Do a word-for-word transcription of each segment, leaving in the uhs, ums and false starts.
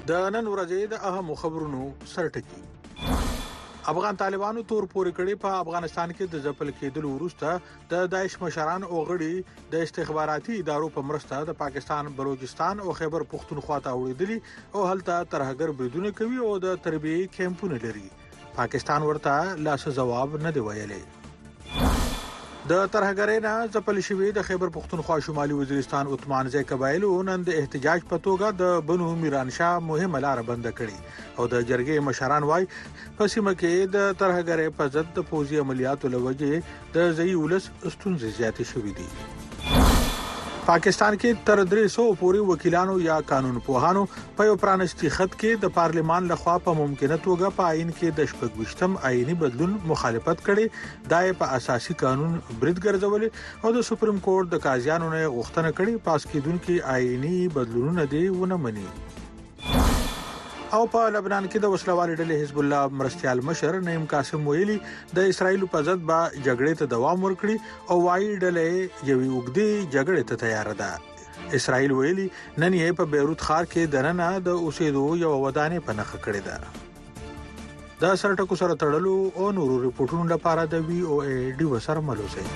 د نن ورځې د اهم خبرونو سرټکی. افغان طالبانو تور پورې کړي په افغانستان کې د ځپل کېدلو وروسته د داعش مشران او غړي د استخباراتي ادارو په مرسته د پاکستان، بلوچستان او خیبر پختونخوا ته وړاندلي او هلته ترهګر بریدونه کوي او د تربیې کیمپونه لري. پاکستان ورته لاس جواب نه دی ویلي. د ترهګرینا ځپل شوی د خیبر پختونخوا شمالي وزیرستان عثمان زی قبایلو نن د احتجاج په توګه د بنو میرانشاه مهمه لار بند کړي او د جرګې مشران وای په سیمه کې د ترهګرۍ په ضد د پوځي عملیاتو لوجې د ځای ولس ستونزې زیاتې شوې دي. پاکستان کې تر درې سوه پورې وکیلانو یا قانون پوهانو په یو پرانستی خط کې د پارلیمان لخوا په ممکنه توګه په آئین کې د شپږویشتم آئینی بدلون مخالفت کړي. دای په اساسي قانون برید ګرځولې او د سپریم کورټ د قاضیانو نه غوښتنه کړې پاس کېدونکو آئینی بدلونونه دی ونه مني. او په لبنان کې د وسلوال ډلې حزب الله مرستيال مشر نعیم قاسم ویلي د اسرایل په ضد به جګړې ته دوام ورکړي او وايي ډلې یوې وګړي جګړې ته تیار ده. اسرایل ویلي نن یې په بیروت ښار کې دننه د اوسېدو یو ودانې په نخښه کړې ده. دا سرټکو سره تړلو او نورو ریپورتونو لپاره د وی او ای ډي وسر ملوسي.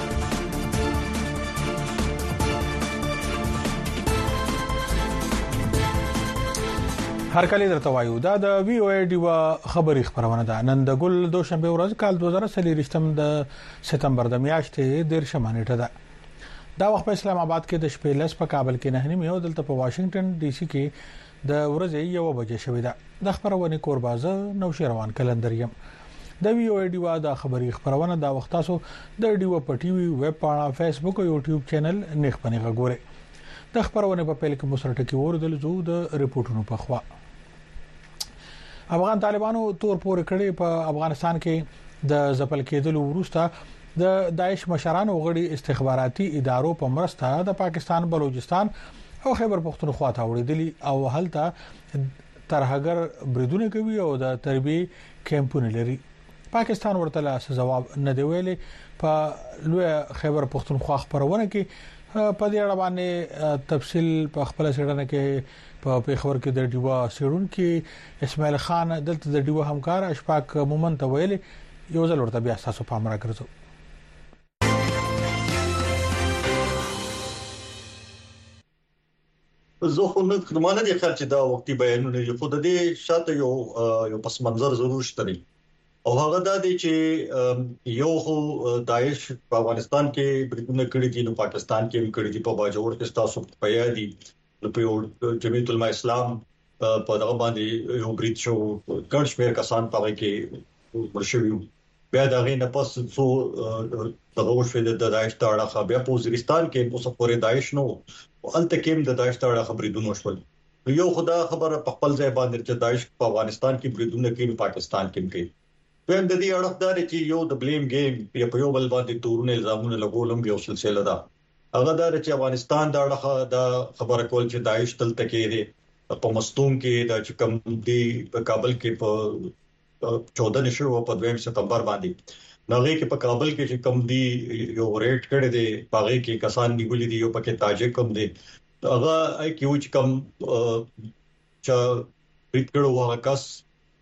هر کله درته وایو دا د وی او ای ډي وا خبري خبرونه ده. نن د ګل دوشنبه ورځ کال دوه زره څلور د سپتمبر د میاشتې ډیر شمانه ده. دا وخت په اسلام آباد کې د شپې لس په کابل کې نه نیمه او دلته په واشنگټن ډي سي کې د ورځې یو بجې شوې ده. د خبرونه کوربازه نو شروان کلندر یم. د وی او ای ډي وا د خبري خبرونه دا وخت تاسو د ډي وا په ټي وي ویب پاڼه فیسبوک او یوټیوب چینل نخ پنه غوړي. د خبرونه په پیل کې مسرټ کې ورودل زو د ریپورتونو په خوا. افغان طالبانو تور پورې کړي په افغانستان کې د ځپل کېدلو وروسته د داعش مشران او غړي استخباراتي ادارو په مرسته د پاکستان، بلوچستان او خیبر پختونخوا ته وړاندلي او هلته ترهګر بریدونه کوي او د تربیې کیمپونه لري. پاکستان ورته لاس جواب نه دی ویلي. په لوی خیبر پختونخوا خبرونه کې په دې اړه باندې تفصیل په خپل سړنه کې په پیښور کې د ډیوا سیرون کې اسماعیل خان دلته د ډیوا همکار اشفاق مومن ته ویلي یو ځل ورته بیا تاسو پام راکړو. زه خو نه خدمانه دي خل چې دا وختي بیانونه یو خود دې شاته یو یو پس منظر ضرور شته او هغه دا دی چې یو خو داعش په افغانستان کې بریدونه کړی دي نو پاکستان کې هم کړی دي. په باجوړ کې تاسو په یاد دي نو په جمعیت العلماء اسلام په دغه باندې یو برید شو ګڼ شمېر کسان په کې ورشوي. بیا دا غي نه پس څو دغه وشو د داعش تاړه بیا په وزیرستان کې په سفورې داعش نو او الته کې د داعش تاړه بریدونه شول. یو خدا خبره په خپل ځای باندې چې داعش په افغانستان کې بریدونه کوي پاکستان کې کوي. په د دې اړه دا چې یو د بلیم گیم په یو بل باندې تورونه الزامونه لګولم یو سلسله ده. هغه دا چې افغانستان دا اړه دا خبره کول چې داعش تل تکې دي په مستون کې د کوم دی په کابل کې په چودہ نشو په دویم سپتمبر باندې نوغه کې په کابل کې چې کوم دی یو ریټ کړي دي باغې کې کسان نیولې دي یو پکې تاجک کوم دي هغه ای کیو چې کوم چې ریټ کړو هغه کس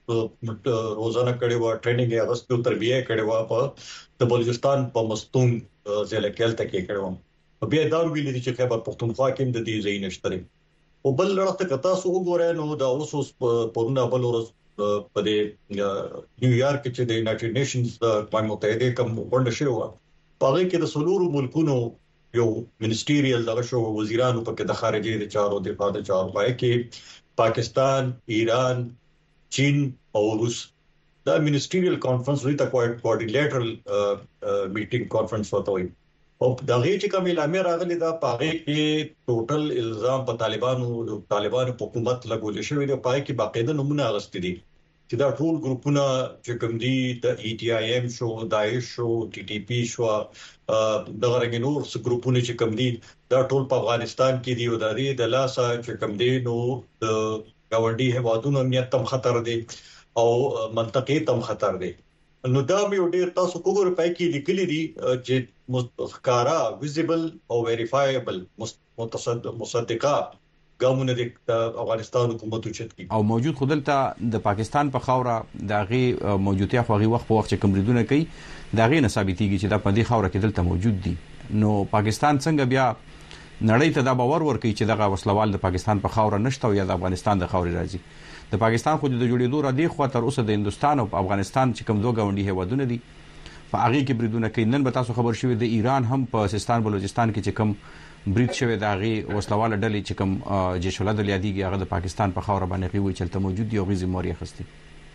روزانه کړي و ټریننګ یې غوښتو تربیه کړي و په د بلوچستان په مستون ځل کې تل کې کړو. بیا دا ویل دي چې خیبر پختونخوا کې د دې ځای نشته. او بل لړته کتا سو وګورئ نو دا اوس پرونه بل ورځ په نیویارک کې د یونایټډ نیشنز د اقوام متحده کوم غونډه شوه په هغه کې د سلورو ملکونو یو منسټریال دغه شو وزیرانو په کې د خارجي د چارو د دفاع د چارو پای کې پاکستان، ایران، چین او روس دا منسټریال کانفرنس وی تا کوارډینیټرل میټینګ کانفرنس وته وي او دا غي چې کوم اعلان راغلی دا پاره کې ټوټل الزام په طالبانو طالبانو حکومت لګول شوی دی. پای کې باقاعده نمونه غستې دي چې دا ټول ګروپونه چې کوم دي د ای ټی آی ایم شو، داعش شو، ټي ټي پی شو، دغه رنګینور څو ګروپونه چې کوم دي دا ټول په افغانستان کې دی او د دې د لاسه چې کوم دي نو گاونډي هوادونو امنیت تم خطر دی او منطقې تم خطر دی. نو دا مې ډېر تاسو کوګور پای کې لیکلي دي چې مستخکارا ویزیبل او ویریفایبل متصدق مصدقه ګامونه د افغانستان حکومت اوچت او موجود خودلته د پاکستان په خاوره د غي موجودیت خو غي وخت په وخت کوم ریدونه کوي دا غي نه ثابتيږي چې د پدې خاوره کې دلته موجود دي. نو پاکستان څنګه بیا نړۍ ته دا باور ورکوي چې دغه وسلوال د پاکستان په خاوره نشته او یا د افغانستان د خاورې راځي؟ د پاکستان خو د جوړېدو را دی خو تر اوسه د هندستان او افغانستان چې کوم دوه غونډي هیوادونه دي په هغه کې بریدونه کوي. نن به تاسو خبر شوي د ایران هم په سیستان بلوچستان کې چې کوم برید شوی د هغه وسلوال ډلې چې کوم جيش العدل یادېږي هغه د پاکستان په خاوره باندې غوي چلته موجود دی او غي ذمہواری اخستي.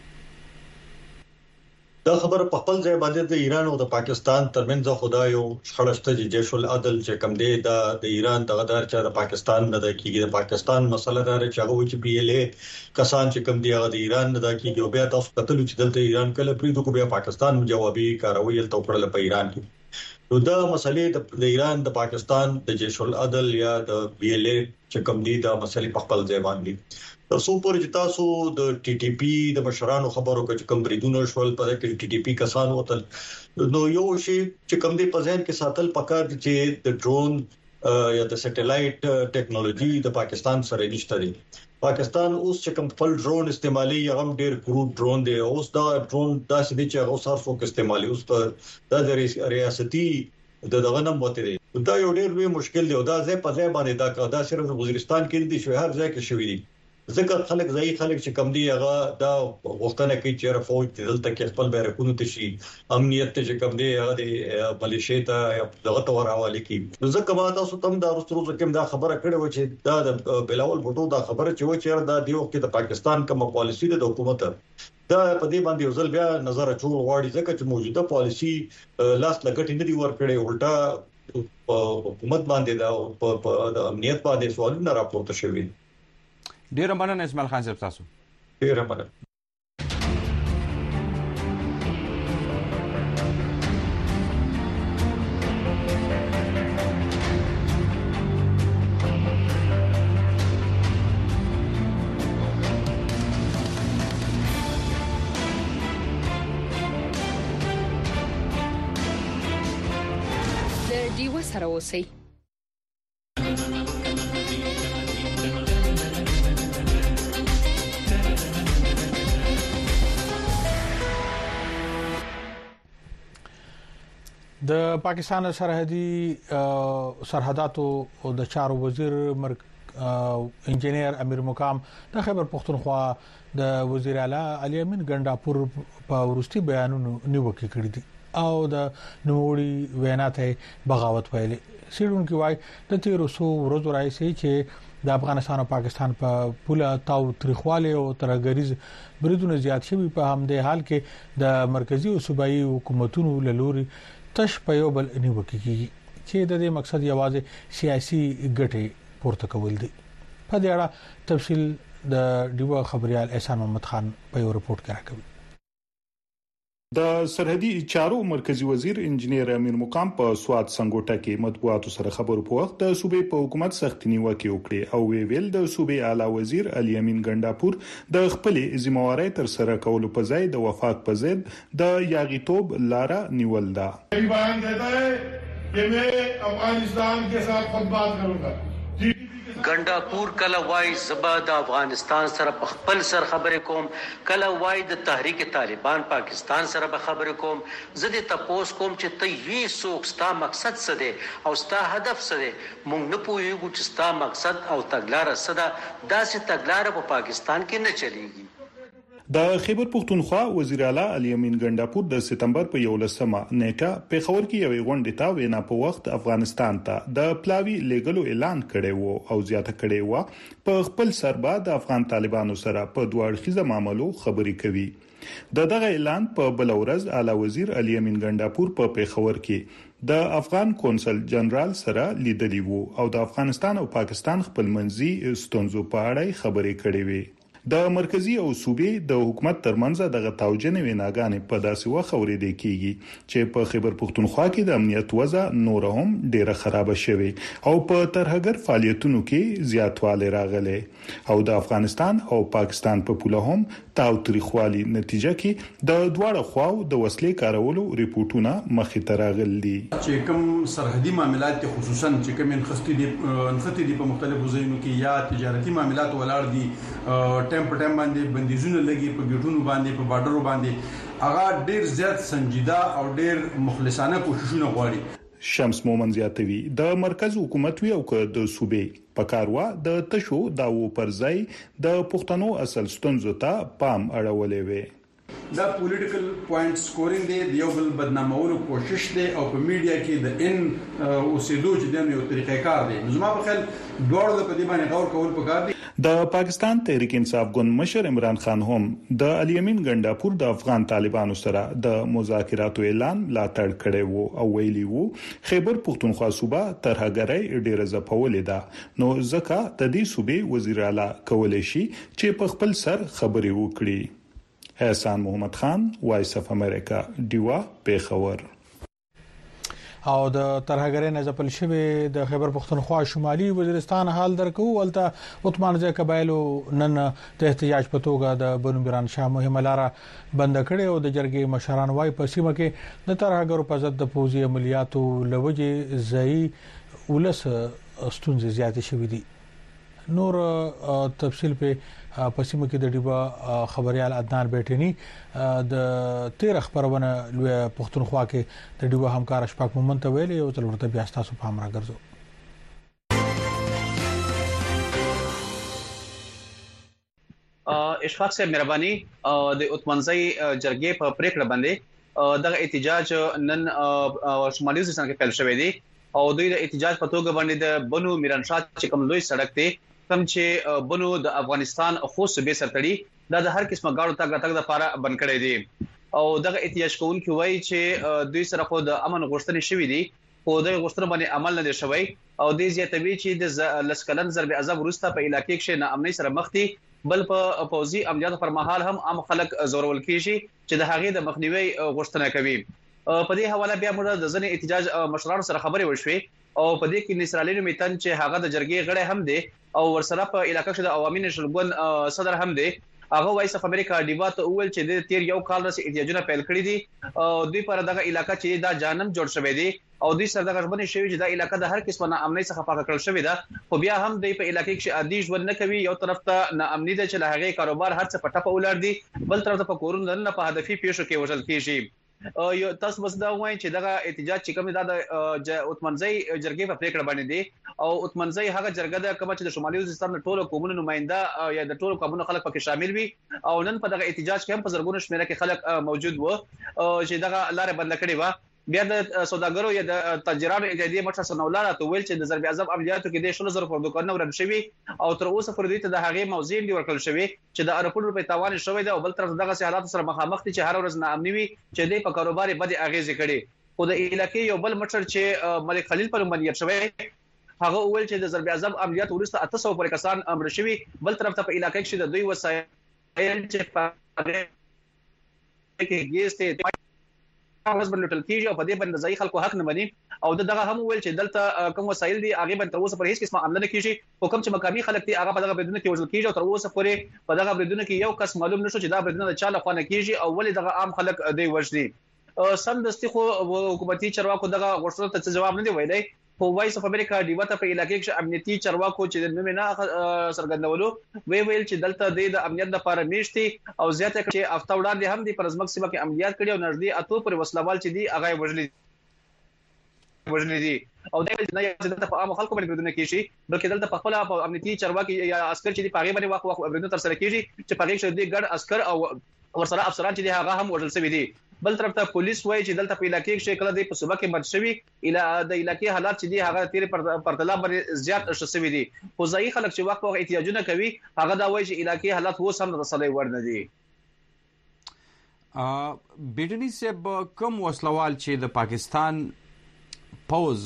دا خبر په خپل ځای باندې د ایران او د پاکستان ترمنځ خدای او شخړشته چې جيش العدل چې کوم دی د ایران د غدار چې د پاکستان نه د کیږي د پاکستان مسله دار چې هغه چې پی ال ای کسان چې کوم دی هغه د ایران نه د کیږي او بیا تاسو قتل چې دلته ایران کله پریدو کو بیا پاکستان جوابي کاروي تل کړل په ایران کې. نو دا مسلې د ایران د پاکستان د جيش العدل یا د پی ال ای چې کوم دی دا مسلې په خپل ځای باندې تاسو پورې چې تاسو د ټي ټي پی د مشرانو خبرو کې کوم بریدونه شول په کې ټي ټي پی کسان وتل نو یو شی چې کوم دی په ځین کې ساتل پکار چې د ډرون یا د سټلایټ ټیکنالوژي د پاکستان سره نشته دی. پاکستان اوس چې کوم خپل ډرون استعمالي هغه ډېر کرود ډرون دی اوس دا ډرون داسې دی چې هغه صرف فوک استعمالي اوس په د ریاستي د دغه نم وته دی. دا یو ډېر لوی مشکل دی او دا ځای په ځای باندې دا دا صرف د وزیرستان کې دي شو هر ځای کې شوې دي ځکه خلک ځای خلک چې کم دي هغه دا وختونه کې چې رفوج دلته کې خپل بیرکونه تشي امنیت چې کم دي هغه د ملیشیا ته دغه تور حواله کی ځکه ما تاسو تم دا ورسترو کوم دا خبره کړې و چې دا د بلاول بوټو دا خبره چې و چې دا دی وخت د پاکستان کوم پالیسی د حکومت دا په دې باندې یو ځل بیا نظر اچول غواړي ځکه چې موجوده پالیسی لاس لګټ نه دی ورکړي الټا حکومت باندې دا په امنیت باندې سوالونه راپورته شوي. ډیر مننه اسماعیل خان صاحب تاسو. ډیر مننه. د ډیو سره اوسئ. د پاکستان سرحدي سرحداتو او د چارو وزیر انجنیر امیر مقام د خیبر پختونخوا د وزیر اعلی علي امین ګنداپور په ورستي بیانونو نیوکه کړې دي او د نوړي وینا ته بغاوت ویلې. سیډونکو وای د تیرو سو ورځو راځي چې د افغانستان او پاکستان په پوله تاو تاریخواله او ترګریز بریدونه زیات شوي په همدې حال کې د مرکزی او صوبایي حکومتونو لوري تش په یو بل نیوکه کیږي چې د دې مقصد یوازې سیاسي ګټې پورته کول دي. په دې اړه تفصیل د ډیو خبريال احسان محمد خان په یو رپورت کې راکوي. د سرحدي چارو مرکزی وزیر انجنیر امیر مقام په سواد سنگوټه کې مطبوعاتو سره خبرو په وخت د صوبې په حکومت سخت نیوکه وکړه او ویل د صوبې اعلی وزیر علي امین ګنداپور د خپل ذمہواری تر سره کولو په ځای د وفاق په ضد د یاغیتوب لاره نیول ده. بیان دیتا ہے کہ میں افغانستان کے ساتھ خود بات کروں گا. ګنداپور کله وای زبا د افغانستان سره په خپل سر خبرې کوم کله وای د تحریک طالبان پاکستان سره به خبرې کوم زه د تپوس کوم چې ته یې سوکستا مقصد څه دی او ستا هدف څه دی مونږ نه پوهیږو چې ستا مقصد او تګلارې څه ده داسې تګلارې په پاکستان کې نه چلیږي. د خیبر پختونخوا وزیر اعلی علي امین ګنداپور د سپتمبر په یولسمه نیټه په خبر کې یوې غونډې ته وینا په وخت افغانستان ته د پلاوی لیګلو اعلان کړی وو او زیاته کړی وو په خپل سربا د افغان طالبانو سره په دوه اړخیزه معاملو خبرې کوي. د دغه اعلان په بل ورځ اعلی وزیر علي امین ګنداپور په پیښور کې د افغان کونسل جنرال سره لیدلی وو او د افغانستان او پاکستان خپلمنځي ستونزو په اړه خبرې کړې وې. د مرکزی او صوبې د حکومت ترمنځ دغه توجنې ویناګانې په داسې وخت اورېدل کیږي چې په خیبر پختونخوا کې د امنیت وضع نور هم ډیره خراب شوه او په ترهګر فعالیتونو کې زیاتوالی راغلی او د افغانستان او پاکستان په پوله هم تاوتریخوالي نتیجه کې د دواړو خواو د وسلې کارولو ریپورتونه مخې ته راغلي چې کوم سرحدي معاملات خصوصا چې کوم انخستي دي انخستي دي په مختلفو ځایونو کې یا تجارتي معاملات ولاړ دي ټیم په ټیم باندې بندیزونه لګي په ګټونو باندې په بارډرو باندې هغه ډیر زیات سنجیده او ډیر مخلصانه کوششونه غواړي شمس مومن زیاتوي د مرکز حکومت وی او د صوبې پکاروا د تشو داو پر ځای د پښتنو اصل ستونزو ته پام اړولې وي دا پولیټیکل پوینټ سکورینګ دی د یو بل بدنامولو کوشش دی او په میډیا کې د ان اوسېدو چې د یو طریقې کار دی نو زما په خیال دوړو د پدې باندې غور کول پکار دی د پاکستان تحریک انصاف ګوند مشر عمران خان هم د الیمین ګنداپور د افغان طالبانو سره د مذاکراتو اعلان لا تړ کړی وو او ویلي وو خیبر پختونخوا صوبه ترهګرۍ ډیره ځپولې ده نو ځکه د دې صوبې وزیر اعلی کولای شي چې په خپل سر خبري وکړي احسان محمد خان وایس اف امریکا دیوا پیښور او د ترهګرۍ نه ځپل شوی د خیبر پختونخوا شمالي وزیرستان حال درکو ولته عثمانزه قبایلو نن د احتجاج په توګه د بنو میران شاه مهمه لاره بند کړې او د جرګې مشران وايي په سیمه کې د ترهګرو په ضد د پوځي عملیاتو لوجې ځای ولس ستونزې زیاتې شوې دي نور تفصیل په پسیمه کې د ډیبا خبريال عدنان بیٹنی د تیر خبرونه لوی پښتونخوا کې د ډیبا همکار اشفاق مومن ته ویلي او تلورته بیا تاسو په امر غرزو اشفاق صاحب مهرباني د عثمانزي جرګې په پریکړه باندې دغه احتجاج نن شمالي وزیرستان کې پیل شوی دی او دوی د احتجاج په توګه باندې د بنو میران شاه چې کوم لوی سړک دی کوم چې بنو د افغانستان خو صوبې سرتړي دا د هر قسمه غاړو تاګ تاګ د لپاره بند کړی دي او دغه احتجاج کوونکي وایي چې دوی سره خو د امن غوښتنې شوې دي خو د غوښتنې باندې عمل نه دی شوی او د زیاتوي چې د لسکلن ضرب عذاب وروسته په علاقې کې نه امني سره مخ دي بل په پوزي عملیاتو پر مهال هم عام خلک زورول کیږي چې د هغې د مخنیوي غوښتنه کوي په دې حواله بیا موږ د ځنې احتجاج مشرانو سره خبرې وشوي او په دې کې نصرالین میتن چې هغه د جرګې غړی هم دی او ورسره په علاقې کې د عوامي نشلګون صدر هم دی هغه وایس اف امریکا دیوا ته ویل چې د تیر یو کال راځي احتجاجونه پیل کړی دي او دوی پر دغه علاقې چې دا جانم جوړ شوی دی او دوی سره دغه ژوند شوی چې دا علاقې د هر قسمه نه امنیت څخه پاک کړل شوی ده خو بیا هم دوی په علاقې کې عادي ژوند نه کوي یو طرف ته نه امنیت چې له هغه کاروبار هر څه پټه په ولر دي بل طرف ته په کورونه نه په هدفي پیښو کې وژل کیږي یو تاسو بس دا وایي چې دغه احتجاج چې کوم دا د عثمانزي جرګې په پریکړه باندې دي او عثمانزي هغه جرګه د کوم چې د شمالي وزیرستان د ټولو قومونو نماینده یا د ټولو قومونو خلک پکې شامل وي او نن په دغه احتجاج کې هم په زرګونو شمیره کې خلک موجود وو چې دغه لارې بند کړې و بیا د سوداګرو یا د تاجرانو اتحادیه مشر سنولار ته ویل چې د ضرب عذاب عملیاتو کې د شلو زره پر دوکانونه ورن شوی او تر اوسه پر دې ته د هغې موضوع دی ورکړل شوی چې د ارپور په تاوان شوی دی او بل طرف دغه حالات سره مخامخ دي چې هر ورځ ناامني وي چې د په کاروبار بد اغیز کړي خو د علاقې یو بل مشر چې ملک خلیل پر منیت شوی هغه ویل چې د ضرب عذاب عملیات ورسته اته سوه پر کسان امر شوی بل طرف ته په علاقې کې د دوی وسایل چې په کې ګیسته هغه بل لټل کیږي او په دې باندې ځای خلکو حق نه مني او دغه هم ویل چې دلته کوم وسایل دي هغه باندې تر اوسه پر هیڅ قسمه عمل نه کیږي او کوم چې مقامي خلک دي هغه په دغه بریدونو کې وژل کیږي او تر اوسه پورې په دغه بریدونو کې یو کس معلوم نشو چې دا بریدونه د چا لخوا نه کیږي او ولې دغه عام خلک دی وژدي سم دستي خو حکومتي چارواکو دغه غوښتنو ته جواب نه دی ویلي خو وایس اف امریکا دیوا ته په علاقې کې امنیتي چارواکو چې د نومونه سرګندولو وی ویل چې دلته د امنیت لپاره میشتي او زیاته چې افتا وړاندې هم د پرزمک سیمه کې عملیات کړي او نږدې اتو پر وسلوال چې دی هغه وژلي وژلي دي او دا نه یوازې د عام خلکو باندې بدونه کیږي بلکې دلته په خپل امنیتي چارواکي یا عسكر چې دی په غیبه باندې واخ واخ بدونه تر سره کیږي چې په غیږ شو دی ګډ عسكر او ورسره افسران چې دی هغه هم وژل شوی دي بل طرف ته پولیس وایي چې دلته په علاقې کې کله د صوبه کې مد شوی اله د علاقې حالات چې دی هغه تیر پر طلب باندې زیات شوی دي خو ځای خلک چې وخت وخت احتیاجونه کوي هغه دا وایي چې علاقې حالات وو سم رسلې ورنه دي ا بیډنی سب کوم وسلوال چې د پاکستان پوز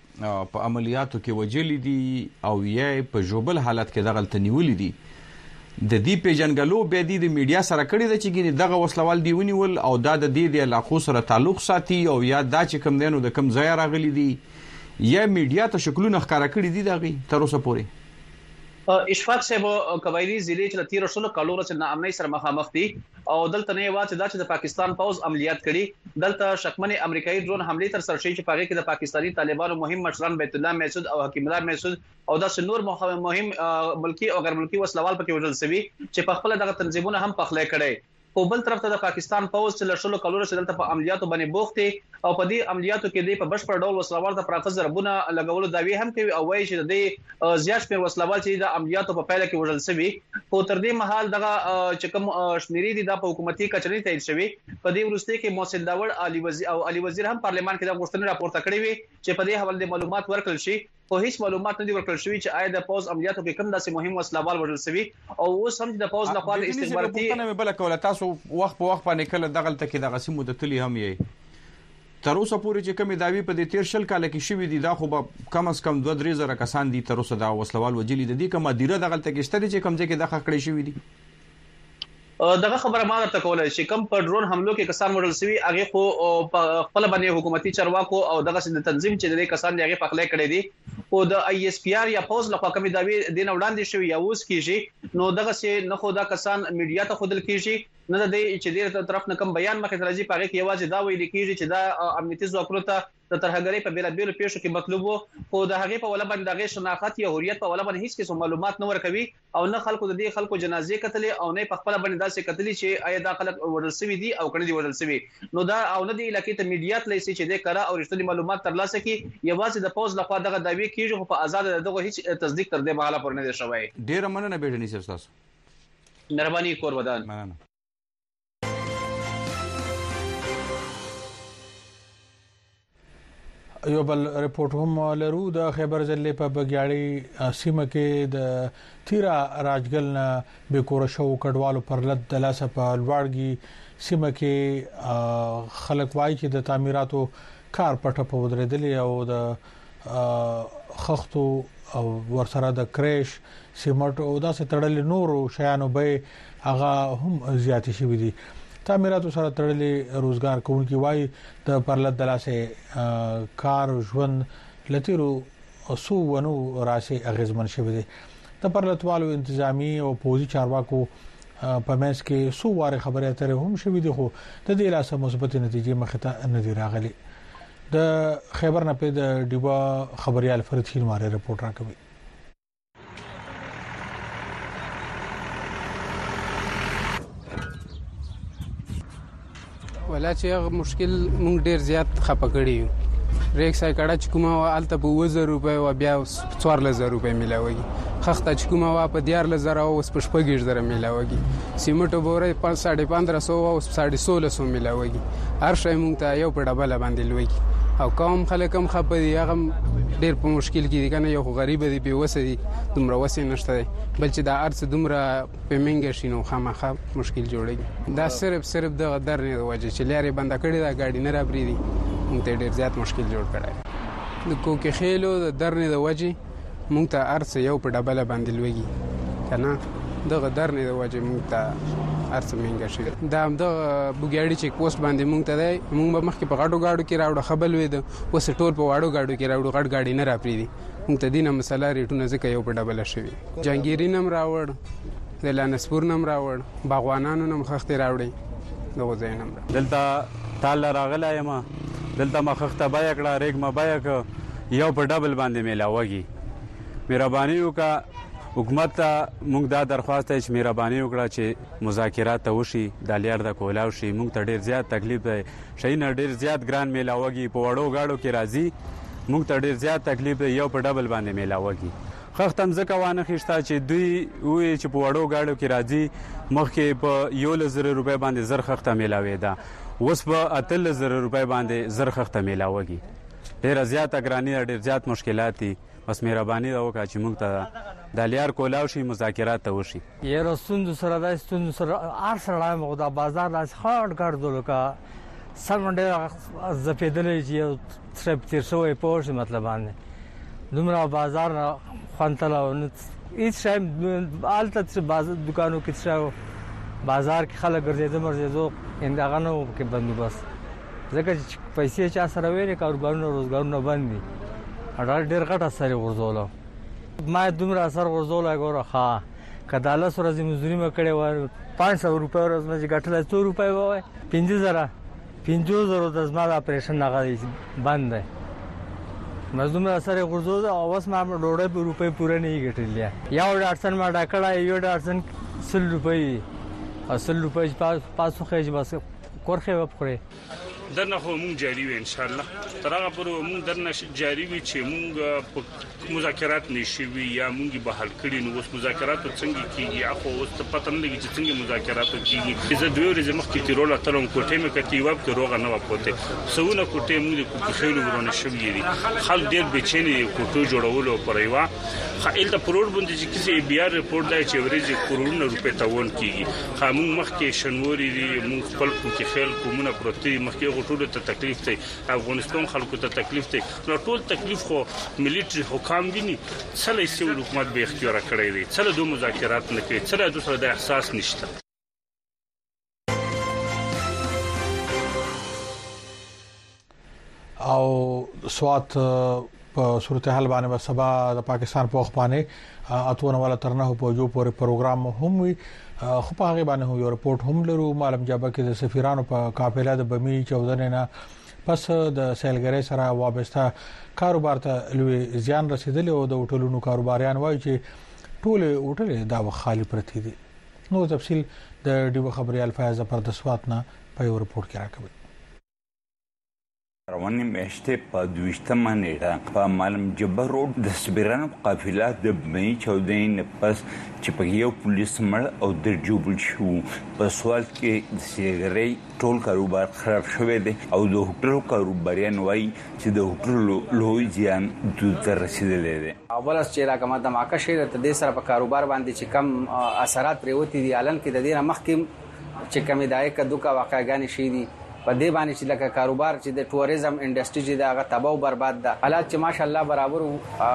په عملیاتو کې وجلې دي او یې په جوبل حالت کې دغلت نیولې دي د دې پیژنګلو به د میډیا سره کړی د چې دغه وسلوال دی ونیول او دا د دې د علاقو سره تعلق ساتي او یا دا چې کم دینو د کم ځای راغلي دي یا میډیا ته شکلونه ښکارا کړی دي دغه تر اوسه پورې اشفاق صاحب قبایلی ضلع چې تیر شلو کالو سره نامنۍ سره مخامخ دي او دلته نه واچ دا چې د پاکستان پوز عملیات کړي دلته شکمن امریکایي ډرون حمله تر سره شي چې پاره کې د پاکستانی طالبانو مهم مشران بیت الله مسعود او حکیم الله مسعود او د سنور مهم ملکی او غیر ملکی وسلوال پکې وژل شوی چې په خپل دغه تنظیمونه هم پخلې کړي په بل طرف ته د پاکستان پوز چې لشلو کلور سره دلته په عملیاتو باندې بوختي او په دې عملیاتو کې د په بشپړ ډول وسلوال ته پراخه ضربونه لګولو داوی هم کوي او وایي چې د زیات شمیر وسلوال چې د عملیاتو په پیل کې وژل شوی خو تر دې مهال دغه چې کوم شمیرې دي د حکومتي کچري تایید شوی په دې ورسته کې محسن داور علي وزیر او علي وزیر هم پارلمان کې د غوښتنې راپورته کړې وي چې په دې حواله معلومات ورکړل شي خو هیڅ معلومات نه دي ورکړل شوی چې آیا د پوز عملیاتو کې کوم داسې مهم وسلوال وژل شوی او اوس هم د پوز لخوا د استخباراتي نه بل کوله تاسو وخت په وخت باندې کله دغه تل کې د غسیمو د تلی هم یې تر اوسه پورې چې کومې داوی په دې تیر شل کال کې شوی دي دا خو به کم از کم دوه درې زره کسان دي تر اوسه دا وسلوال وجلی دي کومه دیره دغه تل کې شته چې کوم ځای کې دغه کړی شوی دي دغه خبره ما درته کوله چې کوم په ډرون حملو کې کسان وژل شوی هغه خو خپل باندې حکومتي چارواکو او دغه د تنظیم چې د کسان دی هغه پخلې کړي دي او د آی اس پی آر یا پوز لخوا کومې داوی دین وړاندې شوی یا اوس کیږي نو دغه سه نه خو دا کسان میډیا ته خودل کیږي نه د چې ډیر طرف نه کوم بیان مخه راځي پاره کې یوازې دا ویل کیږي چې دا امنیتي ځواکونو ته د ترهګرۍ په بیل بیل پیښو کې مطلوب وو او د هغه په ولا باندې دغه شناخت یا هویت په ولا باندې هیڅ کیسه معلومات نه ورکوي او نه خلکو د دې خلکو جنازې کتلې او نه په خپل باندې داسې کتلې چې آیا دا خلک ورل سوي دي او کړي دي ورل سوي نو دا او نه دی علاقې ته میډیا تلې چې د کړه او رښتینی معلومات ترلاسه کی یوازې د پوز لخوا دغه داوی کیږي خو په آزاد دغه هیڅ تصدیق تر دې مهاله پورې نه دی شوی ډیر مننه به نه تاسو مهرباني کور ودان مننه یو بل رپورټ هم لرو د خیبر ضلع په بګیاړي سیمه کې د تیرا راجګل نه به کور شو کډوالو پر لد د لاسه په لوړګي سیمه کې خلک وایي چې د تعمیراتو کار پټه په ودرېدل او د خختو او ورسره د کریش سیمټ او داسې تړل نور شیانو به هغه هم زیات شي دي تعمیراتو سره تړلې روزګار کوونکي وای د پرلط دلاسه کار ژوند لتیرو سو ونو راشي اغیزمن شوی دي د پرلط والو انتظامی او پوزي چارواکو په منځ کې سو واره خبره اترې هم شوی دي خو د دې لاسه مثبت نتیجې مخ ته نه دی راغلي د خیبر نه په د ډیوا خبريال فرید خیل ماره رپورټ راکوي ولا چې مشکل مونږ ډیر زیات خپه کړی یو ریک سای کړه چې کومه الته په وزر روپے او بیا څوار لزر روپے ملاوي خخته چې کومه وا په دیار لزر او په شپږ زره ملاوي سیمټو بورې په ساڑھے پندرہ سو او ساڑھے سولہ سو ملاوي هر شی مونږ ته یو په ډبل باندې لوي او کوم خلک هم خپه دي هغه ډیر په مشکل کې دي کنه یو غریب دی به وسه دي دومره وسه نشته بل چې دا ارڅ دومره پیمنګ شینو خامخا مشکل جوړي دا صرف صرف د غدر نه وجه چې لاري بند کړی دا ګاډي نه رابري دي موږ ته ډیر زیات مشکل جوړ کړی د کوکې خېلو د درنې د وجه موږ ته ارڅ یو په ډبل باندې لوي کنه د غدر نه د وجه موږ ته ارڅ منګه شي دا هم د بوګاړي چیک پوسټ باندې مونږ ته دی مونږ به مخکې په غاډو غاډو کې راوړو خبل وې د وسه ټول په واړو غاډو کې راوړو غټ غاډي نه راپری دي مونږ ته دینه مسله ریټونه ځکه یو په ډبل شوی جنگيري نم راوړ د لانسپور نم راوړ باغوانانو نم خخته راوړي دغه زینم دلته تعالی راغلا یم دلته ما خخته بیا کړه ریګ ما بیا ک یو په ډبل باندې ملاوږي مهرباني وکړه حکومت ته موږ دا درخواست چې مهرباني وکړه چې مذاکرات وشي د لیار د کولاو شي موږ ته ډیر زیات تکلیف دی شي نه ډیر زیات ګران میلاوږي په وړو غاړو کې راځي موږ ته ډیر زیات تکلیف دی یو په ډبل باندې میلاوږي خختم ځکه وانه خښتا چې دوی وې چې په وړو غاړو کې راځي مخکې په یو لزر روپے باندې زر خخته میلاوي دا اوس په اتل لزر روپے باندې زر خخته میلاوږي ډیر زیات ګرانی ډیر زیات مشکلات دي بس مهرباني دا وکړه چې موږ ته د لیار کولاو شي مذاکرات ته وشي یې رسوند سره د ستون سره ار سره موږ د بازار لاس خاط کړدل کا سمنډه زپیدلې چې تر تیر شوې پوه مطلب باندې دومره بازار خوانتل او هیڅ شی هلته بازار دکانو کې څه بازار کې خلک ګرځېده مرځېدو هغه نه و کې بندوبست ځکه چې پیسې چا سره وې نه کاروبارونه روزګارونه بند دي ډېر غټ اثر یې غورځولی ما دومره اثر غورځولی ګوره ښه که د لس ورځې مزدوري مې کړې وای پنځ سوه روپۍ ورځ مې چې ګټلی څو روپۍ به وای پنځه زره پنځو زرو ته زما د اپریشن هغه بند دی بس دومره اثر یې غورځولی او اوس ما ډوډۍ په روپۍ پوره نه یې ګټلې یو ډاټسن ما ډا کړی یو ډاټسن سل روپۍ او سل روپۍ چې پاس وخی چې بس کورخې به پخورې درنه خو مونږ جاری وي ان شاء الله تر هغه پورې مونږ درنه جاری وي چې مونږ په مذاکرات نشي وي یا مونږ به حل کړي نو اوس مذاکرات څنګه کیږي اخو اوس ته پته نه لګي چې څنګه مذاکرات کیږي زه دوی ورځې مخکې تیرول تلم کوټې مې کتي وب کې روغه نه وپوته سونه کوټې مونږ د خېلو ورونه شوې دي خل ډېر بچنی کوټو جوړولو پرېوا خایل ته پروډ باندې چې کیسه بي ار رپورټ دی چې ورځې کروڑونه روپے تاون کیږي خامون مخکې شنوري دي مونږ خپل کې خیل کومونه پروتي مخکې ټول ته تکلیف دی افغانستان خلکو ته تکلیف دی نو ټول تکلیف خو مليټري حکام ویني څلې سیول حکومت به اختیار کړی دی څلې دوه مذاکرات نه کوي څلې دوه سره د احساس نشته او سوات په صورتحال باندې سبا د پاکستان په خو باندې اتونه ولا ترنه په جو پورې پروګرام هم وي خو په هغه باندې یو رپورت هم لرو معلوم جابه کې د سفیرانو په قافله د بمی چودنې نه پس د سیلګری سره وابسته کاروبار ته لوی زیان رسیدلی او د هوټلونو کاروباریان وایي چې ټول هوټل دا خالی پرتی دي نو تفصیل د ډیو خبريال فیاض پر د سوات نه په یو رپورت کې راکوي رواني میاشتې په دویشتمه نیټه په معلم جبر روډ د سفیرانو قافله د بمی چودنې نه پس چې په یو پولیس مړ او د جوبل شو په سوال کې د سیګری ټول کاروبار خراب شوی دی او د هوټلو کاروباریان وایي چې د هوټلو لوی زیان دوی ته رسیدلی دی اول چې راکمه د ماکه شهر ته د سره په کاروبار باندې چې کم اثرات پریوتی دي الان کې د دې مخکې چې کمی دای ک دوکا واقعګانی شي دي په دې باندې چې لکه کاروبار چې د ټوریزم انډستری چې دا هغه تباہ او برباد ده حالات چې ماشاءالله برابر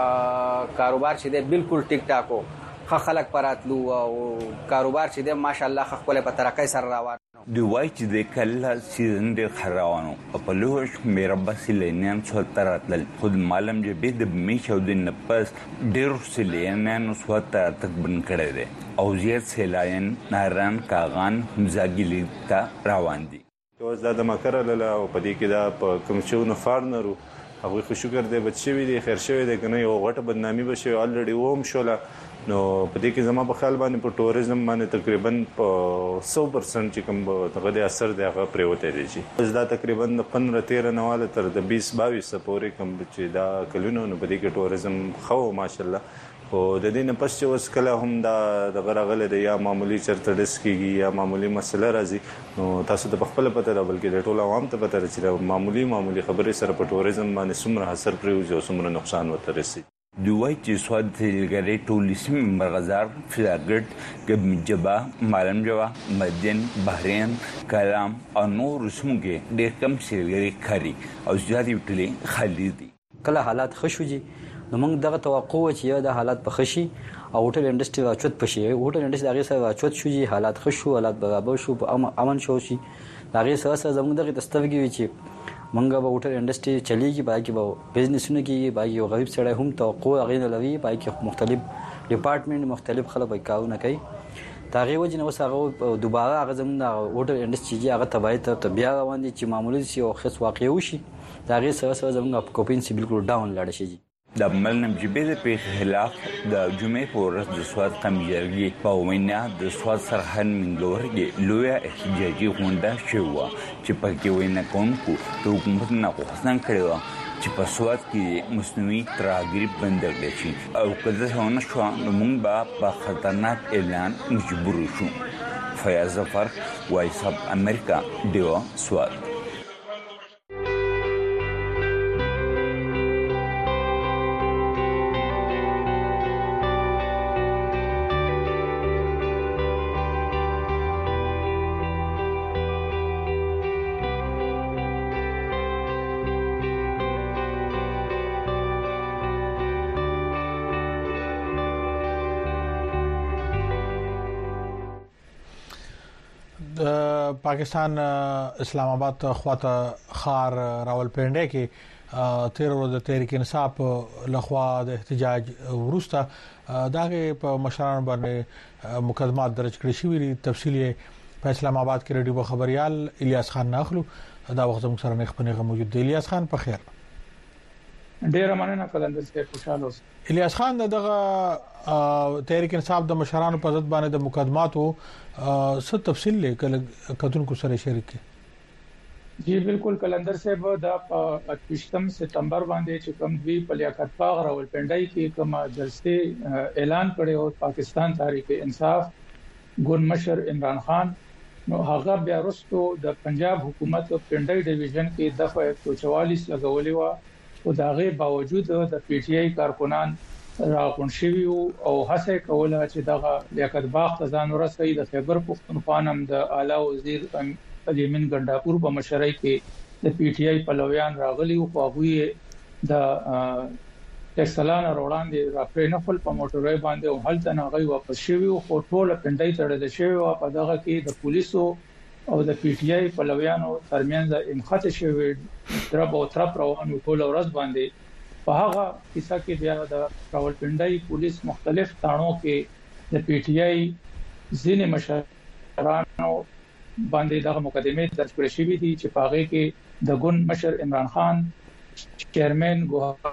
کاروبار چې د بالکل ټیک ټاکو خ خلک پراتلو او کاروبار چې د ماشاءالله خپل په ترقۍ سره روان دی وای چې د کله سیزن د خروانو په لوش مې رب سیلینان څو تراتل خود معلم چې د می شو د نفس ډیر سیلینان څو تراتک بن کړي دي او زیات سیلاین ناران کاغان مزاګلی تا روان دي او زه د مکر له او په دې کې دا په کوم چېونو فارنرو هغه خو شکر دی بچ شوی دی خیر شوی دی کنه یو غټه بدنامي بشي الریډي ووم شوله نو په دې کې زما په خیال باندې په ټوریزم باندې تقریبا په سو پرسنټ چې کوم دغه اثر دی هغه پریوته دی چې دا تقریبا پندرہ تیرہ نواله تر د بیس بایس پورې کوم چې دا کلونو نو په دې کې ټوریزم خو ماشاءالله او د دې نه پس چې اوس کله هم دا د غرغله د یا معمولی چرته ډس کیږي یا معمولی مسله راځي نو تاسو ته خپل پته را بلکې د ټولو عوام ته پته راځي معمولی معمولی خبرې سره په ټوریزم باندې څومره اثر پریوځي او څومره نقصان وته رسي دوی چې سواد تلګری ټولیسم مرغزار فلاګټ ګم جبا معلم جوا مدین بحرین کلام او نور رسمګه ډېر کم سیلګری خاري او زیاتې وټلې خالي دي کله حالات خوشوږي نو موږ دغه توقع و چې دا حالات په خشي او هوټل انډستری واچوت پشي هوټل انډستری هغه سره واچوت شوږي حالات خشو حالات برابر شو په امن شو شي هغه سره سره زموږ دغه تستویږي چې منګه به هوټل انډستری چلیږي باقي به بزنسونه کې باقي یو غریب سره هم توقع هغه نه لوي باقي مختلف ډپارټمنټ مختلف خلک به کارونه کوي تاغه وجه نو سره دوباره هغه زموږ هوټل انډستری هغه تبعی ته بیا روان دي چې معمولی شي او خاص واقع وشي هغه سره سره زموږ کوپین سی بالکل ډاون لاړ شي د ملنم جبیل په خلاف د جمعې په ورځ د سواد قمجرګي په وینا د سواد سرحد منګلورګي لوی احتجاجي غونډه شوه چې په کې وینا کوونکو د حکومت نه غوښتنه کړې چې په سواد کې مصنوعي ترهګري بند کړي شي او کله څنګه شو نو موږ به په خطرناک اعلان مجبور شو فیاض ظفر وایس اپ امریکا دیو سواد پاکستان اسلام آباد خواته خار راولپنډي کې تیر ورځ تحریک انصاف لخوا د احتجاج وروسته دغه په مشران باندې مقدمات درج کړي شوې. تفصیلی په اسلام آباد کې رادیو خبريال الیاس خان ناخلو دا وخت موږ سره خبرونه موجود دی. الیاس خان په خیر. ډیر مننه کلندر صاحب، خوشاله اوسئ. الیاس خان دغه تحریک انصاف د مشرانو په ضد باندې د مقدماتو څه تفصیل لیکل کتونکو سره شریک کړي؟ جی بالکل کلندر صاحب، دا په اٹھائیس ستمبر باندې چې کوم دوی په لیاقت باغ راولپنډي کې کوم جلسه اعلان کړي او پاکستان تحریک انصاف ګون مشر عمران خان نو هغه بیا وروسته د پنجاب حکومت په پنډي ډیویژن کې دغه ایک سو چوالیس لګولې و او داغه باوجود د پی ټ آی کارکونان راغون شوی او هڅه کوله چې دغه لیاقت باغ ته ځان ورسوي. د خیبر پختونخوا نم د اعلی وزیر الیمین ګنڈاپور په مشرۍ کې د پی ټ آی پلویان راغلي او هغه د ټکسلان روړاندې راپرینفل په موټرۍ باندې او هلته ناغي واپس شوی او ټول پنډي تړل شوی او په دغه کې د پولیسو او د پی ټ آی پلویانو ترمنځ انخته شوی درب او ترپ روانو ټول ورځ باندې. په هغه کیسه کې بیا د راولپنډي پولیس مختلف تاڼو کې د پی ټ آی ځینې مشرانو باندې دغه مقدمه درج کړې شوې دي چې په هغه کې د ګون مشر عمران خان، چیرمن ګوهر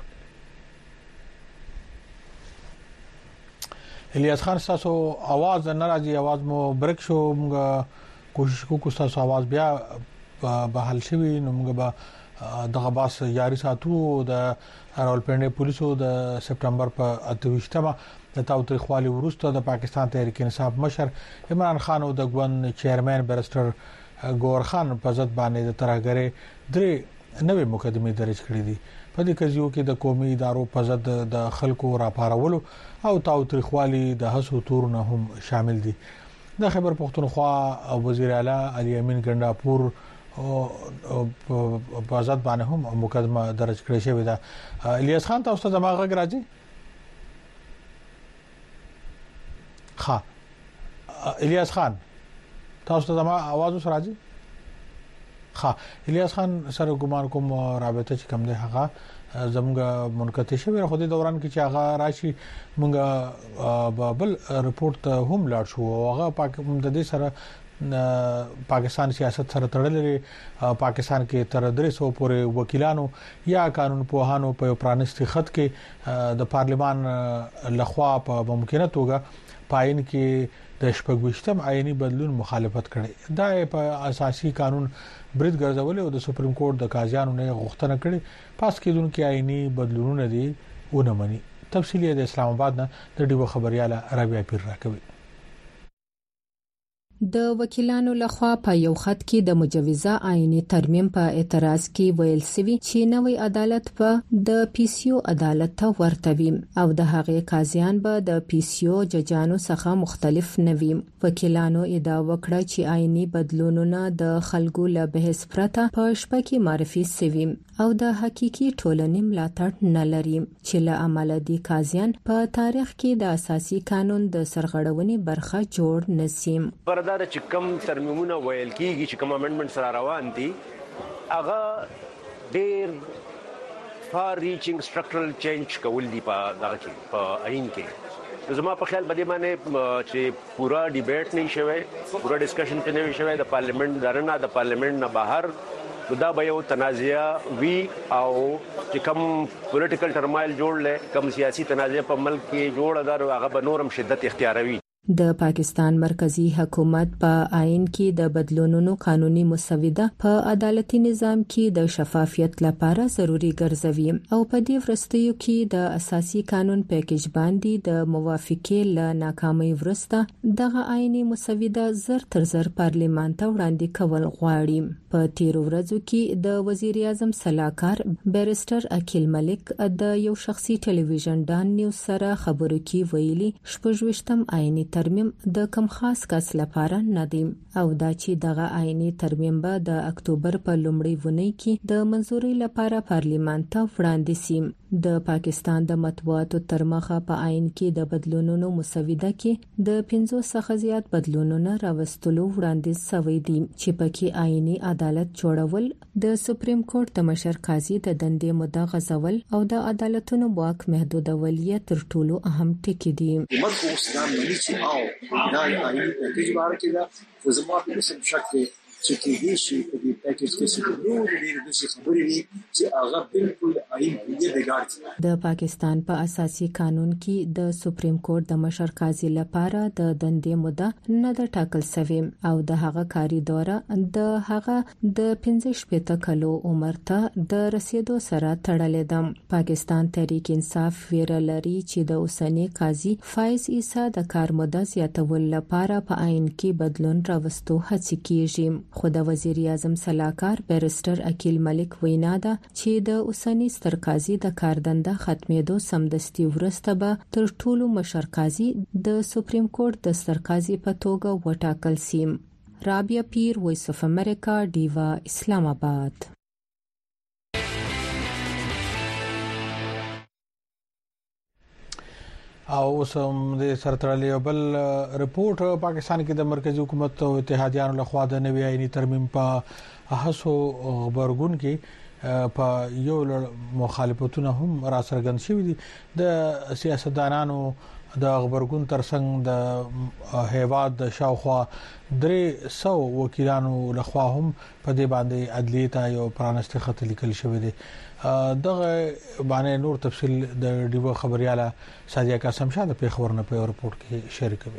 الیاس خان تاسو आवाज نه راځي، आवाज مو برک شو. موږ کوشش کوو تاسو आवाज بیا به حل شي. نو موږ به دغه باس جاری ساتو. د راولپنډي پولیسو د سپټمبر په اتويشتمه د تاوتریخوالي وروسته د پاکستان تحریک انصاف مشر عمران خان او د ګوند چیرمن بیرستر ګور خان په ضد باندې د ترهګرۍ درې نوې مقدمه درج کړې دي. په دې کزیو کې د قومي ادارو په ضد د خلکو راپارولو او تاوتریخوالي د هڅو تورونه هم شامل دي. د خیبر پختونخوا وزیر اعلی علي امین ګنڈاپور په ځد باندې هم مقدمه درج کړې شوې ده. الیاس خان تاسو ته دماغ راځي؟ ها الیاس خان تاسو ته دماغ आवाज اوس راځي؟ ها الیاس خان سره ګمان کوم رابطه چې کوم ده هغه زموږ منقطع شوی. خو د دوران کې چې هغه راشي موږ بل رپورت هم لاړ شو. هغه پاک د دې سره پاکستان سیاست سره تړلې پاکستان کې تر درې سو پورې وکیلانو یا قانون پوهانو په پرانستي خط کې د پارلمان لخوا په ممکنه توګه پاین کې د شپږوشتم آئینی بدلون مخالفت کړي. دا په اساسي قانون برید ګرځول او د سپریم کورټ د قاضیانو نه غوښتنه کړي پاس کېدونکو آئینی بدلونونه دي ونه مني. تفصیلی د اسلام آباد نه د ډیو خبرياله رابعه پیر راکوي. د وکیلانو لخوا په یو خط کې د مجوزه آئینی ترمیم په اعتراض کې ویل سوي چې نوې عدالت په د پی سی او عدالت ته ورتوي او د هغې قاضیان به د پی سی او ججانو څخه مختلف نوي. وکیلانو ادعا وکړه چې آئینی بدلونونه د خلکو له بحث پرته په شپه کې معرفي سوي او د حقيقي ټولنې ملاتړ نه لري چې له عمله دي قاضیان په تاریخ کې د اساسي قانون د سرغړونې برخه جوړ نسی. دا چې کوم ترمیمونه ویل کیږي چې کوم امندمنت سره روان دي هغه ډېر فار ریچینګ سټرکچرل چینج کول دي په دغه کې په آئین کې. زما په خیال باندې باندې چې پورا ډیبیټ نه شوی، پورا ډسکشن ته نه شوی د پارلیمنت درنه د پارلیمنت نه بهر دا به یو تنازعه وی او چې کوم پولیټیکل ټرمایل جوړل کوم سیاسي تنازعه په ملک کې جوړ دار هغه به نورم شدت اختیاروي. د پاکستان مرکزی حکومت په پا آئین کې د بدلونونو قانوني مسوده په عدالتي نظام کې د شفافیت لپاره ضروری ګرځوي او په دې ورستیو کې د اساسي قانون پیکیج باندې د موافقې له ناکامۍ وروسته دغه آئینی مسوده زر تر زر پارلیمان ته وړاندې کول غواړي. په تیر ورځو کې د وزیر اعظم صلاحکار بیرستر اکیل ملک د یو شخصي ټلویزیون ډان نیوز سره خبرو کې ویلي شپږوشتم آئینی ترمیم د کم خاص کس لپاره نه دی او دا چې دغه آئینی ترمیم به د اکتوبر په لومړۍ ونې کې د منځوري لپاره پارلیمان ته وړاندې شي. د پاکستان د مطبوعاتو ترمخه په آئین کې د بدلونونو مسوده کې د پنځو څخه زیات بدلونونه راوستلو وړاندیز شوی دی چې پکې آئینی عدالت جوړول، د سپریم کورټ د مشر قاضي د دندې مده غځول او د عدالتونو واک محدودول یې تر ټولو اهم ټکي دي. حکومت کو اسلام ملي چې او دا آئینی پیکیج بار کې دا زموږ په څه شکل چې کې دي شي په دې پیکیج کې چې نور ډېر د څه خبرې دي چې هغه بالکل آئین یې بګاړي. د پاکستان په اساسي قانون کې د سپریم کورټ د مشر قاضي لپاره د دندې مده نه د ټاکل شوی او د هغه کاری دوره د هغه د پنځه شپږ کلو عمر ته د رسیدو سره تړلې ده. پاکستان تحریک انصاف ویره لري چې د اوسنی قاضي فایز عیسی د کار مده زیاتول لپاره په آئین کې بدلون راوستو هڅه کیږي. خو د وزیر اعظم صلاحکار بیرسټر عقیل ملک وینا ده چې د اوسنی ستر قاضي د کاردنده ختمېدو سمدستي ورسته به تر ټولو مشر قاضي د سپریم کورټ د ستر قاضي په توګه وټاکل شي. رابعه پیر، وایس اف امریکا، ډیوا، اسلام آباد. او اوسم د سرتړلې بل رپورت پاکستان کې د مرکزی حکومت او اتحادیانو لخوا د نوي آئینی ترمیم په هڅو خبرګون کې په یو مخالفتونه هم را څرګند شوي دي. د سیاستدانانو د خبرګون ترڅنګ د هیواد د شاوخوا درې سو وکیلانو لخوا هم په دې باندې عدلیه ته یو پرانسته خط لیکل شوی دی. دغه باندې نور تفصیل د ډیو خبرياله ساجیا قاسم شاه د پیښور نه په رپورت کې شریکوي.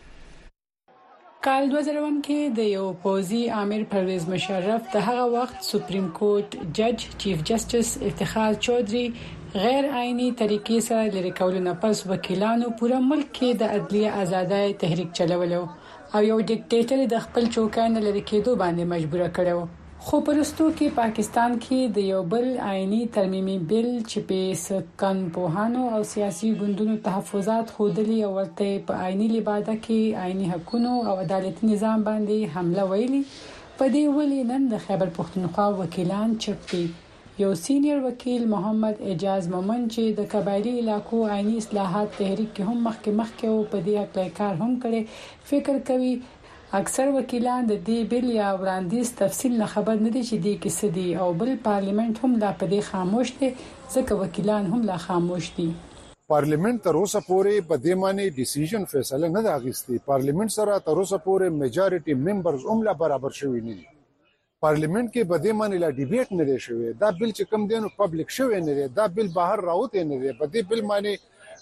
کال دوه زره اووه کې د یو پوزي امیر پرویز مشرف د هغه وخت سپریم کورټ جج چیف جسټس افتخار چودري غیر آئینی طریقې سره لري کول نه پس وکیلانو پوره ملک کې د عدلیه آزادۍ تحریک چلولو او یو ډیکټیټر د خپل چوکان لري کېدو باندې مجبور کړو. خو پرستو کې پاکستان کې د یو بل آئینی ترمیمي بل چې په سکن پوهانو او سیاسي ګوندونو تحفظات خودلی او ورته په آئینی لباده کې آئینی حقوقو او عدالتي نظام باندې حمله ویلي. په دې ولې نن د خیبر پختونخوا وکیلان چپی یو سینیئر وکیل محمد اعجاز مومن چې د قبایلی علاقو آئینی اصلاحات تحریک کې هم مخکې مخکې او په دې اړه کار هم کړي فکر کوي اکثر وکیلان د دې بل یا وړاندیز تفصیل نه خبر نه دي چې دې کې څه دي او بل پارلیمنت هم لا په دې خاموش دي ځکه وکیلان هم لا خاموش دي. پارلیمنت تر اوسه پورې په دې معنی ډیسیژن فیصله نه دا غوښتي. پارلیمنت سره تر اوسه پورې میجارټي ممبرز هم لا برابر شوی نه دي. پارلیمنت کې په دې معنی لا ډیبیټ نه دی شوی. دا بل چې کوم دینو پبلک شوی نه دی. دا بل بهر راوته نه دی. په دې بل معنی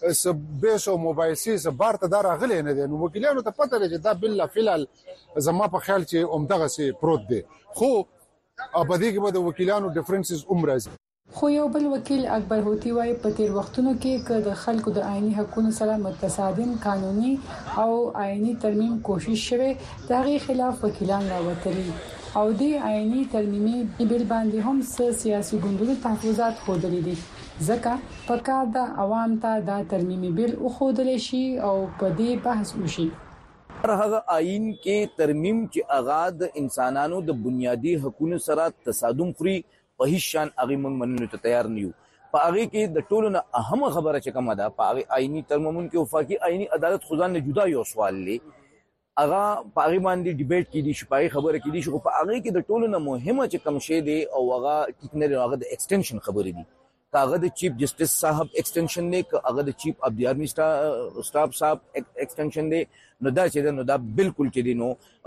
سبیسو موبایسي زبر ته دار غلې نه دي. نو وکیلانو ته پته لري دا بل فلال زما په خیال چې عمدغه سي پروت دي. خو ابدي کې به د وکیلانو ډیفرنسز عمره. خو یو بل وکیل اکبر هوتی وايي په تیر وختونو کې ک د خلکو د آئینی حقوقو سره متصادم قانوني او آئینی ترمیم کوشش شوه د غي خلاف وکیلان راوتلي او د آئینی ترمیمي بل باندې هم سیاسي ګوندونو تحفظات خودلي دي. ځکه پکار د عوام ته دا ترمیمي بل او خودل شي او په دې بحث وشي. هغه آئین کې ترمیم چې اغا د انسانانو د بنیادی حقوقو سره تصادم خوري په هیڅ شان هغه موږ منلو ته تیار نه یو. په هغه کې د ټولو نه اهم خبره چې کومه ده په هغه آئینی ترمیم کې وفاقي آئینی عدالت خدان نه جدا یو سوال لې اغا په هغه باندې ډیبیټ کې دي شپای خبره کې دي شو په هغه کې د ټولو نه مهمه چې کوم شی دی او هغه ټیکنری هغه د ایکسټنشن خبره دي. هغه د چیف جسټس صاحب ایکسټنشن دی هغه د چیف اف دی آرمی سٹاف صاحب ایکسټنشن دی نو دا چې نو دا بالکل چې دی نو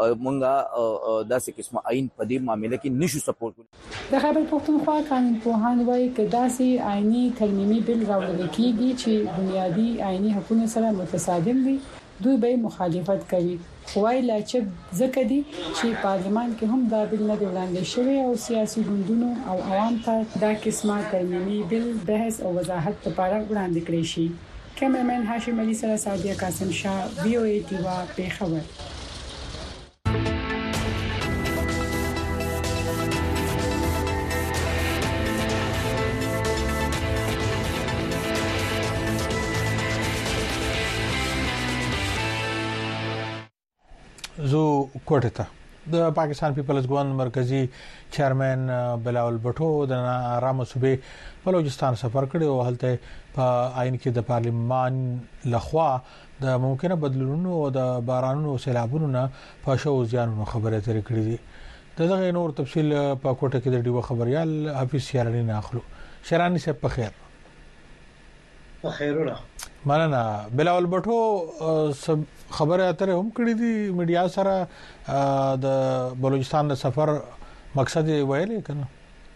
مونږه داسې قسمه آئین په دې معاملې کې نشو سپورټ کولی. د خیبر پختونخوا قانون پوهان وایي چې داسې آئینی ترمیمي بل راوړل کیږي چې بنیادی آئینی حقوقو سره متصادم دي دوی به مخالفت کوي. خوای لا چې ځکه دي چې پارلمان کې هم دا بل نه وړاندې شوی او سیاسي ګوندونو او عوام ته دا قسمه ترمیمي بل بحث او وضاحت لپاره وړاندې کړی شي. کیمرمن هاشم علي سره سعودي قاسم شاه وی او ای ټیوا پیښور. زو کوټه د پاکستان پیپلز ګوند مرکزی چیرمن بلاول بټو د آرام صوبې بلوچستان سفر کړی او هلته په عین کې د پارلیمان لخوا د ممکنه بدلونونو او د بارانونو سیلابونو نه په شو ځانونو خبره ترې کړې دي. دغه نور تفصيل په کوټه کې د ډیو خبريال حافظ شیرانی نه اخلو. شیرانی صاحب په خیر. په خیرونه. مننه. بلاول بټو خبره اتره هم کړې دي میډیا سره د بلوچستان د سفر مقصد ویل کنه.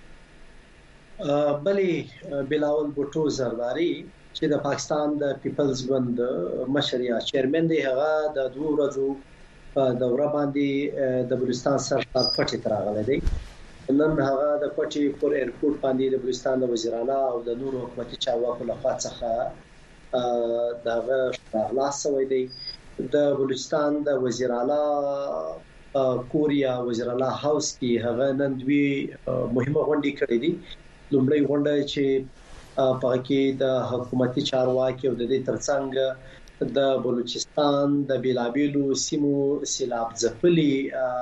بلې بلاول بټو زرداری چې د پاکستان د پیپلز ګوند مشر یا چیرمن دی هغه د دوه ورځو په دوره باندې د بلوچستان سره پټی تراغلی دی. نن هغه د پټی پر ایرپورټ باندې د بلوچستان د وزیر اعلی او د نورو حکومتي چارواکو لخوا څخه دغه خلاص شوی دی. د بلوچستان د وزیر اعلی کوریا وزیر اعلی هاوس کې هغه نن دوی مهمه غونډه کړې دي. لومړی غونډه چې په کې د حکومتي چارواکي او د دې ترڅنګ د بلوچستان د بیلابیلو سیمو سیلاب ځپلي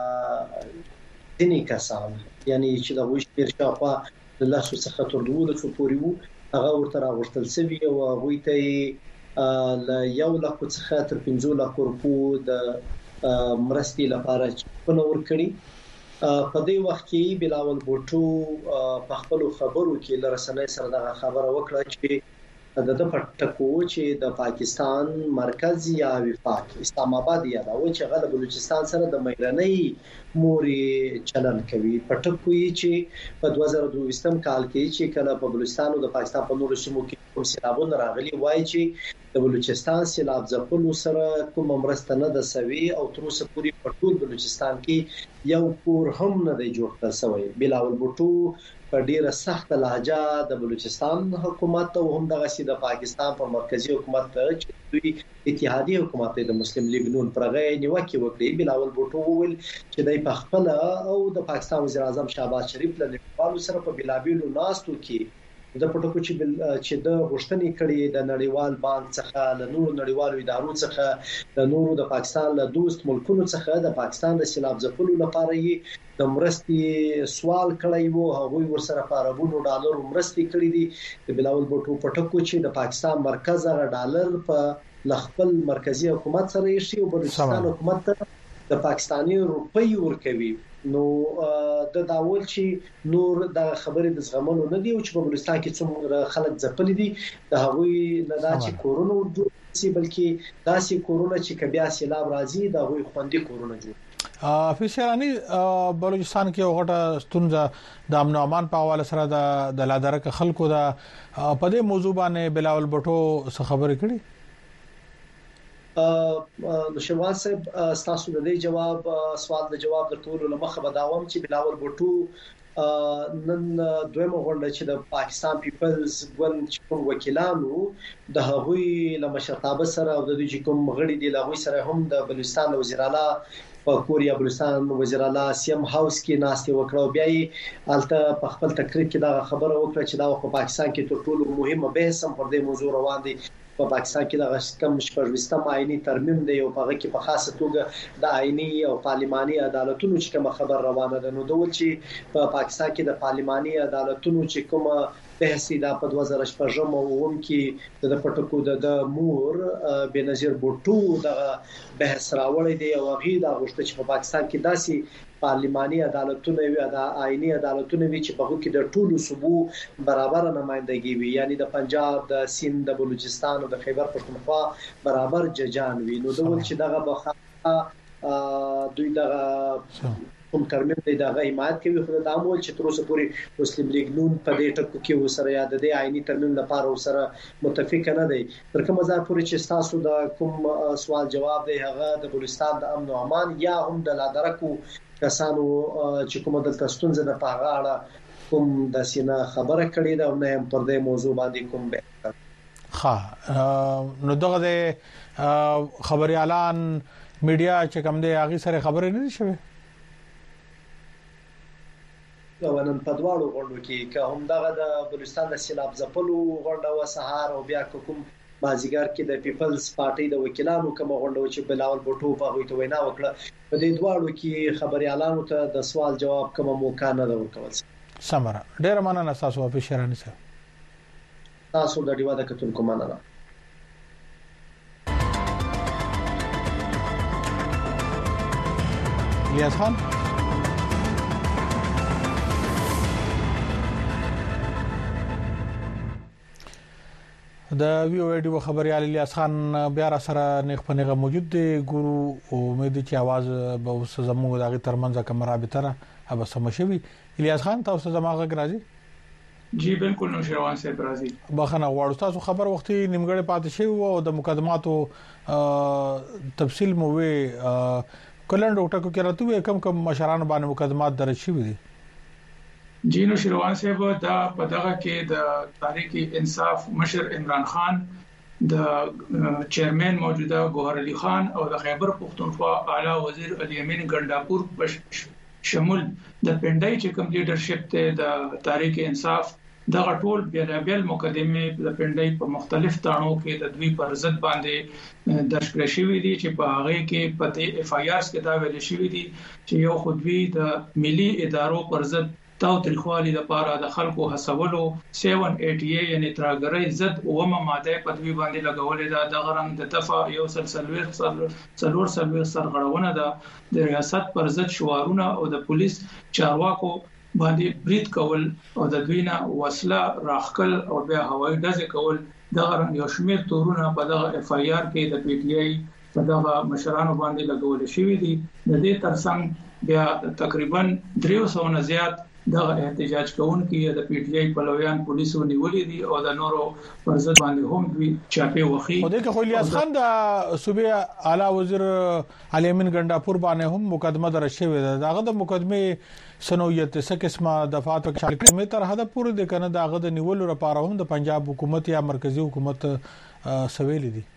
دني کسان یعنی چې د وشتر شاوخوا د لاسو څخه تر دوه لسو پورې وو هغه ورته راغورتل سوي او هغه ته ل یو لک څخه تر پنځه لک روپو د مرستي لپاره چونه ورکړي. په دې وخت کې بلاول بوټو په خپل خبرو کې لرسنۍ سره د خبره وکړه چې د د پټکو چې د پاکستان مرکزی یا وفاق اسلام آباد یا دا و چې غل بلوچستان سره د مېرنۍ موري چلن کوي. پټکو یې چې په دوه زره دوه ویشتم کال کې چې کله په بلوچستان او د پاکستان په نورو سیمو کې کوم سیلابونه راغلي وای چې د بلوچستان سیلاب ځپلو سره کوم مرسته نه د سوي او تر اوسه پورې په ټول بلوچستان کې یو کور هم نه دی جوړ کړل شوی. بلاول بوټو په ډیره سخت لهجه د بلوچستان حکومت او هم دغه سي د پاکستان په مرکزی حکومت چې دوی اتحادیه حکومت د مسلم لیگ نون پرغه نیوکه وکړي. بلاول بوټو وویل چې د پخپل او د پاکستان وزیر اعظم شهباز شریف له نړیوالو سره په بلابیلو ناستو کې د پټکو چې چې د غشتنې کړي د نړیوال بانک څخه له نورو نړیوالو ادارو څخه د نورو د پاکستان له دوست ملکونو څخه د پاکستان د سیلاب ځپلو لپاره یې د مرستي سوال کړی وو. هغه ورسره په اربونو ډالر مرستي کړی دي. د بلاول بوټو پټکو چې د پاکستان مرکز هغه ډالر په لخپل مرکزی حکومت سره یې شي او بلوچستان حکومت د پاکستاني روپۍ ورکوي. نو د داول چې نور د خبرې د زغملو نه دی او چې په بلوچستان کې څومره خلک ځپلي دي د هغوی نه دا چې کورونه جوړ شي بلکې داسې کورونه چې کبیا سیلاب راځي د هغوی خوندي کورونه جوړ. افیشیالانی بلوچستان کې وغټه ستونزه د امن او امان په حواله سره د لادرک خلکو د په دې موضوع باندې بلاول بټو څه خبرې کړي. نو شواز صاحب تاسو د دې جواب سوال د جواب د ټولو لمخه بداوم چې بلاول بوټو نن دویمه غونډه چې د پاکستان پیپلز ګوند کوم وکیلانو د هغوی له مشرتابه سره او د دې کوم غړي دی له هغوی سره هم د بلوچستان وزیر اعلی په کوریا بلوچستان وزیر اعلی سیم هاوس کې ناستې وکړو. بیا یې الته په خپل تقریر کې دا خبره وکړه چې دا په پاکستان کې تر ټولو مهمه بحث هم پر دې موضوع روان دي. په پاکستان کې د کم شپږم آئینی ترمیم دی او په هغه کې په خاصه توګه د آئینی او پارلماني عدالتونو چې کوم خبر روانه ده. نو دوی چې په پاکستان کې د پارلماني عدالتونو چې کوم بحث دا په دوه زره شپږم او اووم کې د پټکو د مور بنظیر بوټو د بحث راوړی دی او هغه د غوښتنه چې په پاکستان کې داسي پارلماني عدالتونه وي د آئینی عدالتونه وي چې په هغه کې د ټولو صوبو برابر نمائندګي وي یعنی د پنجاب د سند د بلوچستان او د خیبر پښتونخوا برابر ججان وي. نو دوی چې دغه بخا دوی دغه کوم ترمیم دی دغه حمایت کوي خو د امول چې تر اوسه پورې مسلم لیگ نون په دې ټکو کې وسره یاد دی آئینی ترمیم لپاره وسره متفق نه دی. تر کومه ځای پورې چې تاسو د کوم سوال جواب دی هغه د بلوچستان د امن او امان یا هم د لادرکو کسانو چې کوم د تستونځ نه پاغاړه کوم د سینا خبره کړې ده او نه هم پر دې موضوع باندې کوم به ښه نو دغه د خبري اعلان میډیا چې کوم دی هغه سره خبرې نه شوي. نن په دواړو غونډو کې که هم دغه د بلوچستان د سیلاب ځپلو غونډه و سهار او بیا کوم مازیګر کې د پیپلز پارټي د وکیلانو کوم غونډه چې بلاول بوټو په هغه ته وینا وکړه په دې دواړو کې خبريالانو ته د سوال جواب کوم موقع نه ورکول. سمره ډیر مننه تاسو په شرانه سره تاسو د دیوا د کتل کومه نه الیاس خان د وی او ډیو خبريال الیاس خان بیا را سره نخ پنهغه موجود دی ګورو امید چې आवाज به اوس زموږ دغه ترمنځ کوم رابطه را اب سمشوي. الیاس خان تاسو زماغه راځي؟ جی بالکل نو شروان سے راځي. بخنه غواړو تاسو خبر وختي نیمګړې پاتې شوی او د مقدماتو تفصیل مو وی کلند ټکو کې راته کم کم مشران باندې مقدمات درج شوی دي. جی نو شروان صاحب دا پدغه کې د تحریک انصاف مشر عمران خان د چیرمن موجوده ګوهر علي خان او د خیبر پختونخوا اعلی وزیر الیمین ګنداپور شمول د پندای چې کوم لیډرشپ ته د تحریک انصاف دغه ټول بیلابل مقدمه د پندای په مختلف تانو کې د دوی پر ضد باندې درج کړی شوی دي چې په هغه کې په اف آی آرز کې دا ویل شوی دي چې یو خودوی د ملي ادارو پر ضد تاو تریخوالي لپاره د خلکو حسابولو سبعه سي اي یعنی ترګری ضد اومه ماده په دوی باندې لګولې ده د غرنګ د دفع یو سلسله څلور سلوي سرغړونه ده د ریاست پر ضد شوارونه او د پولیس چارواکو باندې بریټ کول او د دوی نه وسله راخکل او بیا هوایي ډزې کول د غرنګ یو شمېر تورونه په دغه اف آی آر کې د پی ټی آی په دغه مشرانو باندې لګول شوی دي. د دې ترڅنګ بیا تقریبا درې سوه نه زیات د احتجاج کوونکي د پی ټی آی پلویان پولیسو نیولې دي او د نورو پر ضد باندې هم دوی چاپه وخی. خو دغه خو الیاس خان د صوبې اعلی وزیر الیمین ګنداپور باندې هم مقدمه درج شوې ده. داغه د مقدمه سنویت څه قسمه دفعات په شامل کړي تر هدا پورې د کنه داغه د نیولو لپاره هم د پنجاب حکومت یا مرکزی حکومت سویل دي.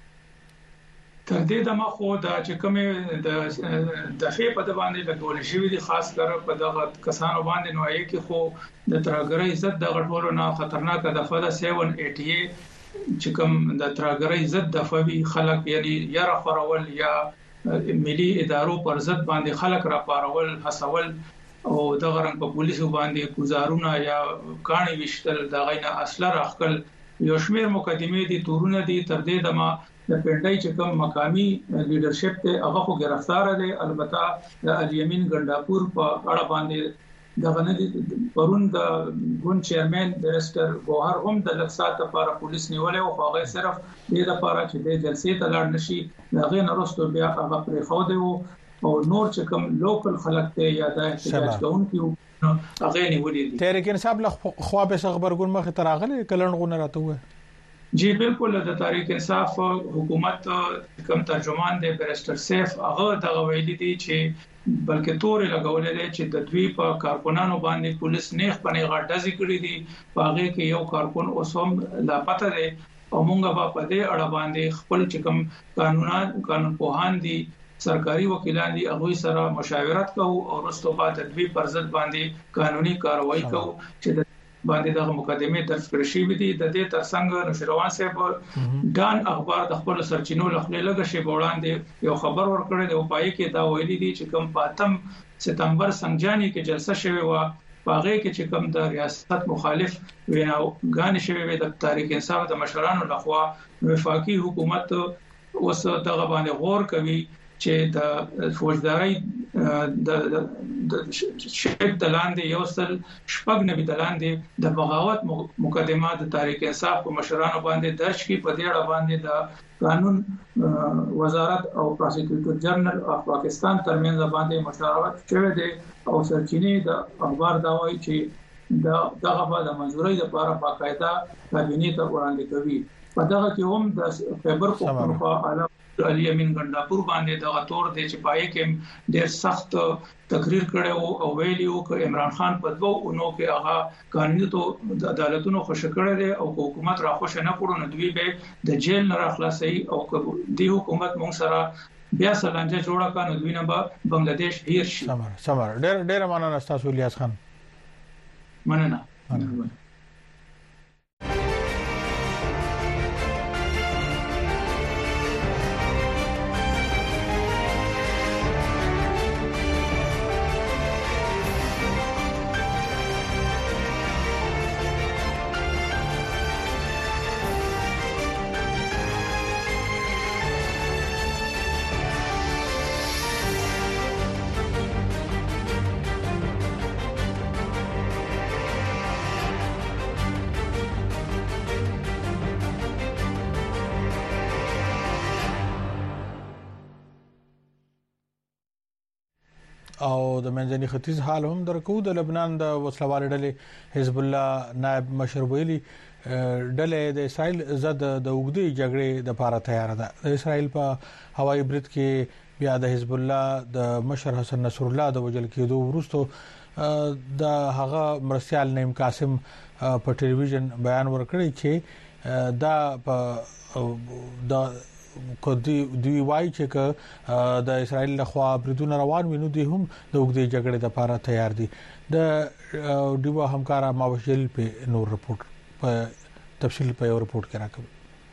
تر دې دمه خو دا چې کومه د دفعه په باندې لګول شوی دي خاص کر په دغه کسانو باندې نوایي کې خو د ترګری عزت د غټولو نه خطرناک دفعه ده سبعه سي اي چې کوم د ترګری عزت دفعه وی خلک یعنی یا خورول یا ملي ادارو پر ضد باندې خلک را پارول حسول او د غرنګ په پولیسو باندې گزارونه یا کاني وشتل د غینه اصله راخل یو شمیر مقدمه دي تورونه دي تر دې دمه د پندای چې کوم مقامی لیډرشپ ته هغه خو گرفتار دي. البته د الیمین ګنداپور په اړه باندې د غنډې پرون د ګون چیرمن بیرستر ګوهر هم د لکسات لپاره پولیس نیولې او هغه صرف د لپاره چې د جلسې ته لاړ نشي دغه نرستو بیا هغه پرې خو دی او نور چې کوم لوکل خلک ته یا د احتجاج کوونکي هغه نیولې دي. تحریک انصاف له خوا به خبرګون مخ تراغله کلن غونه راته وي. جی بالکل د تحریک انصاف حکومت کوم ترجمان دی بیرستر سیف هغه د ویلي دي چې بلکې تور لګولې دي چې د دوی په کارکونانو باندې پولیس نیخ پنې غاټه ذکر دي پاغه کې یو کارکون اوسم لاپته دي او مونږه په دې اړه باندې خپل چې کوم قانونان قانون پوهان دي سرکاري وکیلان دي هغه سره مشاورت کوو او وروسته بعد د دوی پر ضد باندې قانوني کاروایی کوو چې باندې د مقدمه درج کړی شوی دی. د دې ترڅنګ نشروان صاحب ډان اخبار د خپل سرچینو لخوا لږه شی وړاندې یو خبر ورکړی دی او پای کې دا ویلي دی چې کوم پاتم ستمبر سنجانی کې جلسه شوی و پاغه کې چې کوم د ریاست مخالف ویناو غان شوی وي د تحریک انصاف د مشرانو لخوا وفاقي حکومت اوس دغه باندې غور کوي چې د فوجداري د شک دلاندې یو سل شپږ نبی دلاندې د بغاوت مقدمه د تحریک انصاف په مشرانو باندې درج کی په دې اړه باندې د قانون وزارت او پروسیکیوټر جنرال اف پاکستان ترمنځ باندې مشاورت شوه دي او سرچینې د اخبار دا وایي چې د دغه د منځوري لپاره باقاعده کابینې ته وړاندې کوي. په دغه کې هم د خیبر پختونخوا اعلی الیمین ګنداپور باندې دغه تور دی چې پای کې ډېر سخت تقریر کړو او ویلیو ک عمران خان په دوه اونو کې هغه قانوني ته د عدالتونو خوش کړی دی او حکومت را خوش نه کړو نو دوی به د جیل نه راخلاصي او د حکومت مون سره بیا سلانجه جوړه کانو دوی نه به بنگلاديش هیر شي. سمار سمار ډېر ډېر مننه تاسو الیاس خان. مننه. او د منځني ختیځ حال هم درکو. د لبنان د وسلوال ډلې حزب الله نائب مشر ویلي ډلې د اسرائیل ضد د وګړي جګړې د لپاره تیار ده. د اسرائیل په هوایي برید کې بیا د حزب الله د مشر حسن نصر الله د وجل کېدو وروسته د هغه مرسیال نیم قاسم په ټلویزیون بیان ورکړی چې دا په د کدی دوی وایي چې د اسرائیل لخوا بریدونه روان وینو دي هم د وګړي جګړې لپاره تیار دي. د ډیوا همکارا ماوشل په نور رپورت په تفصیل په یو رپورت کې راکوي.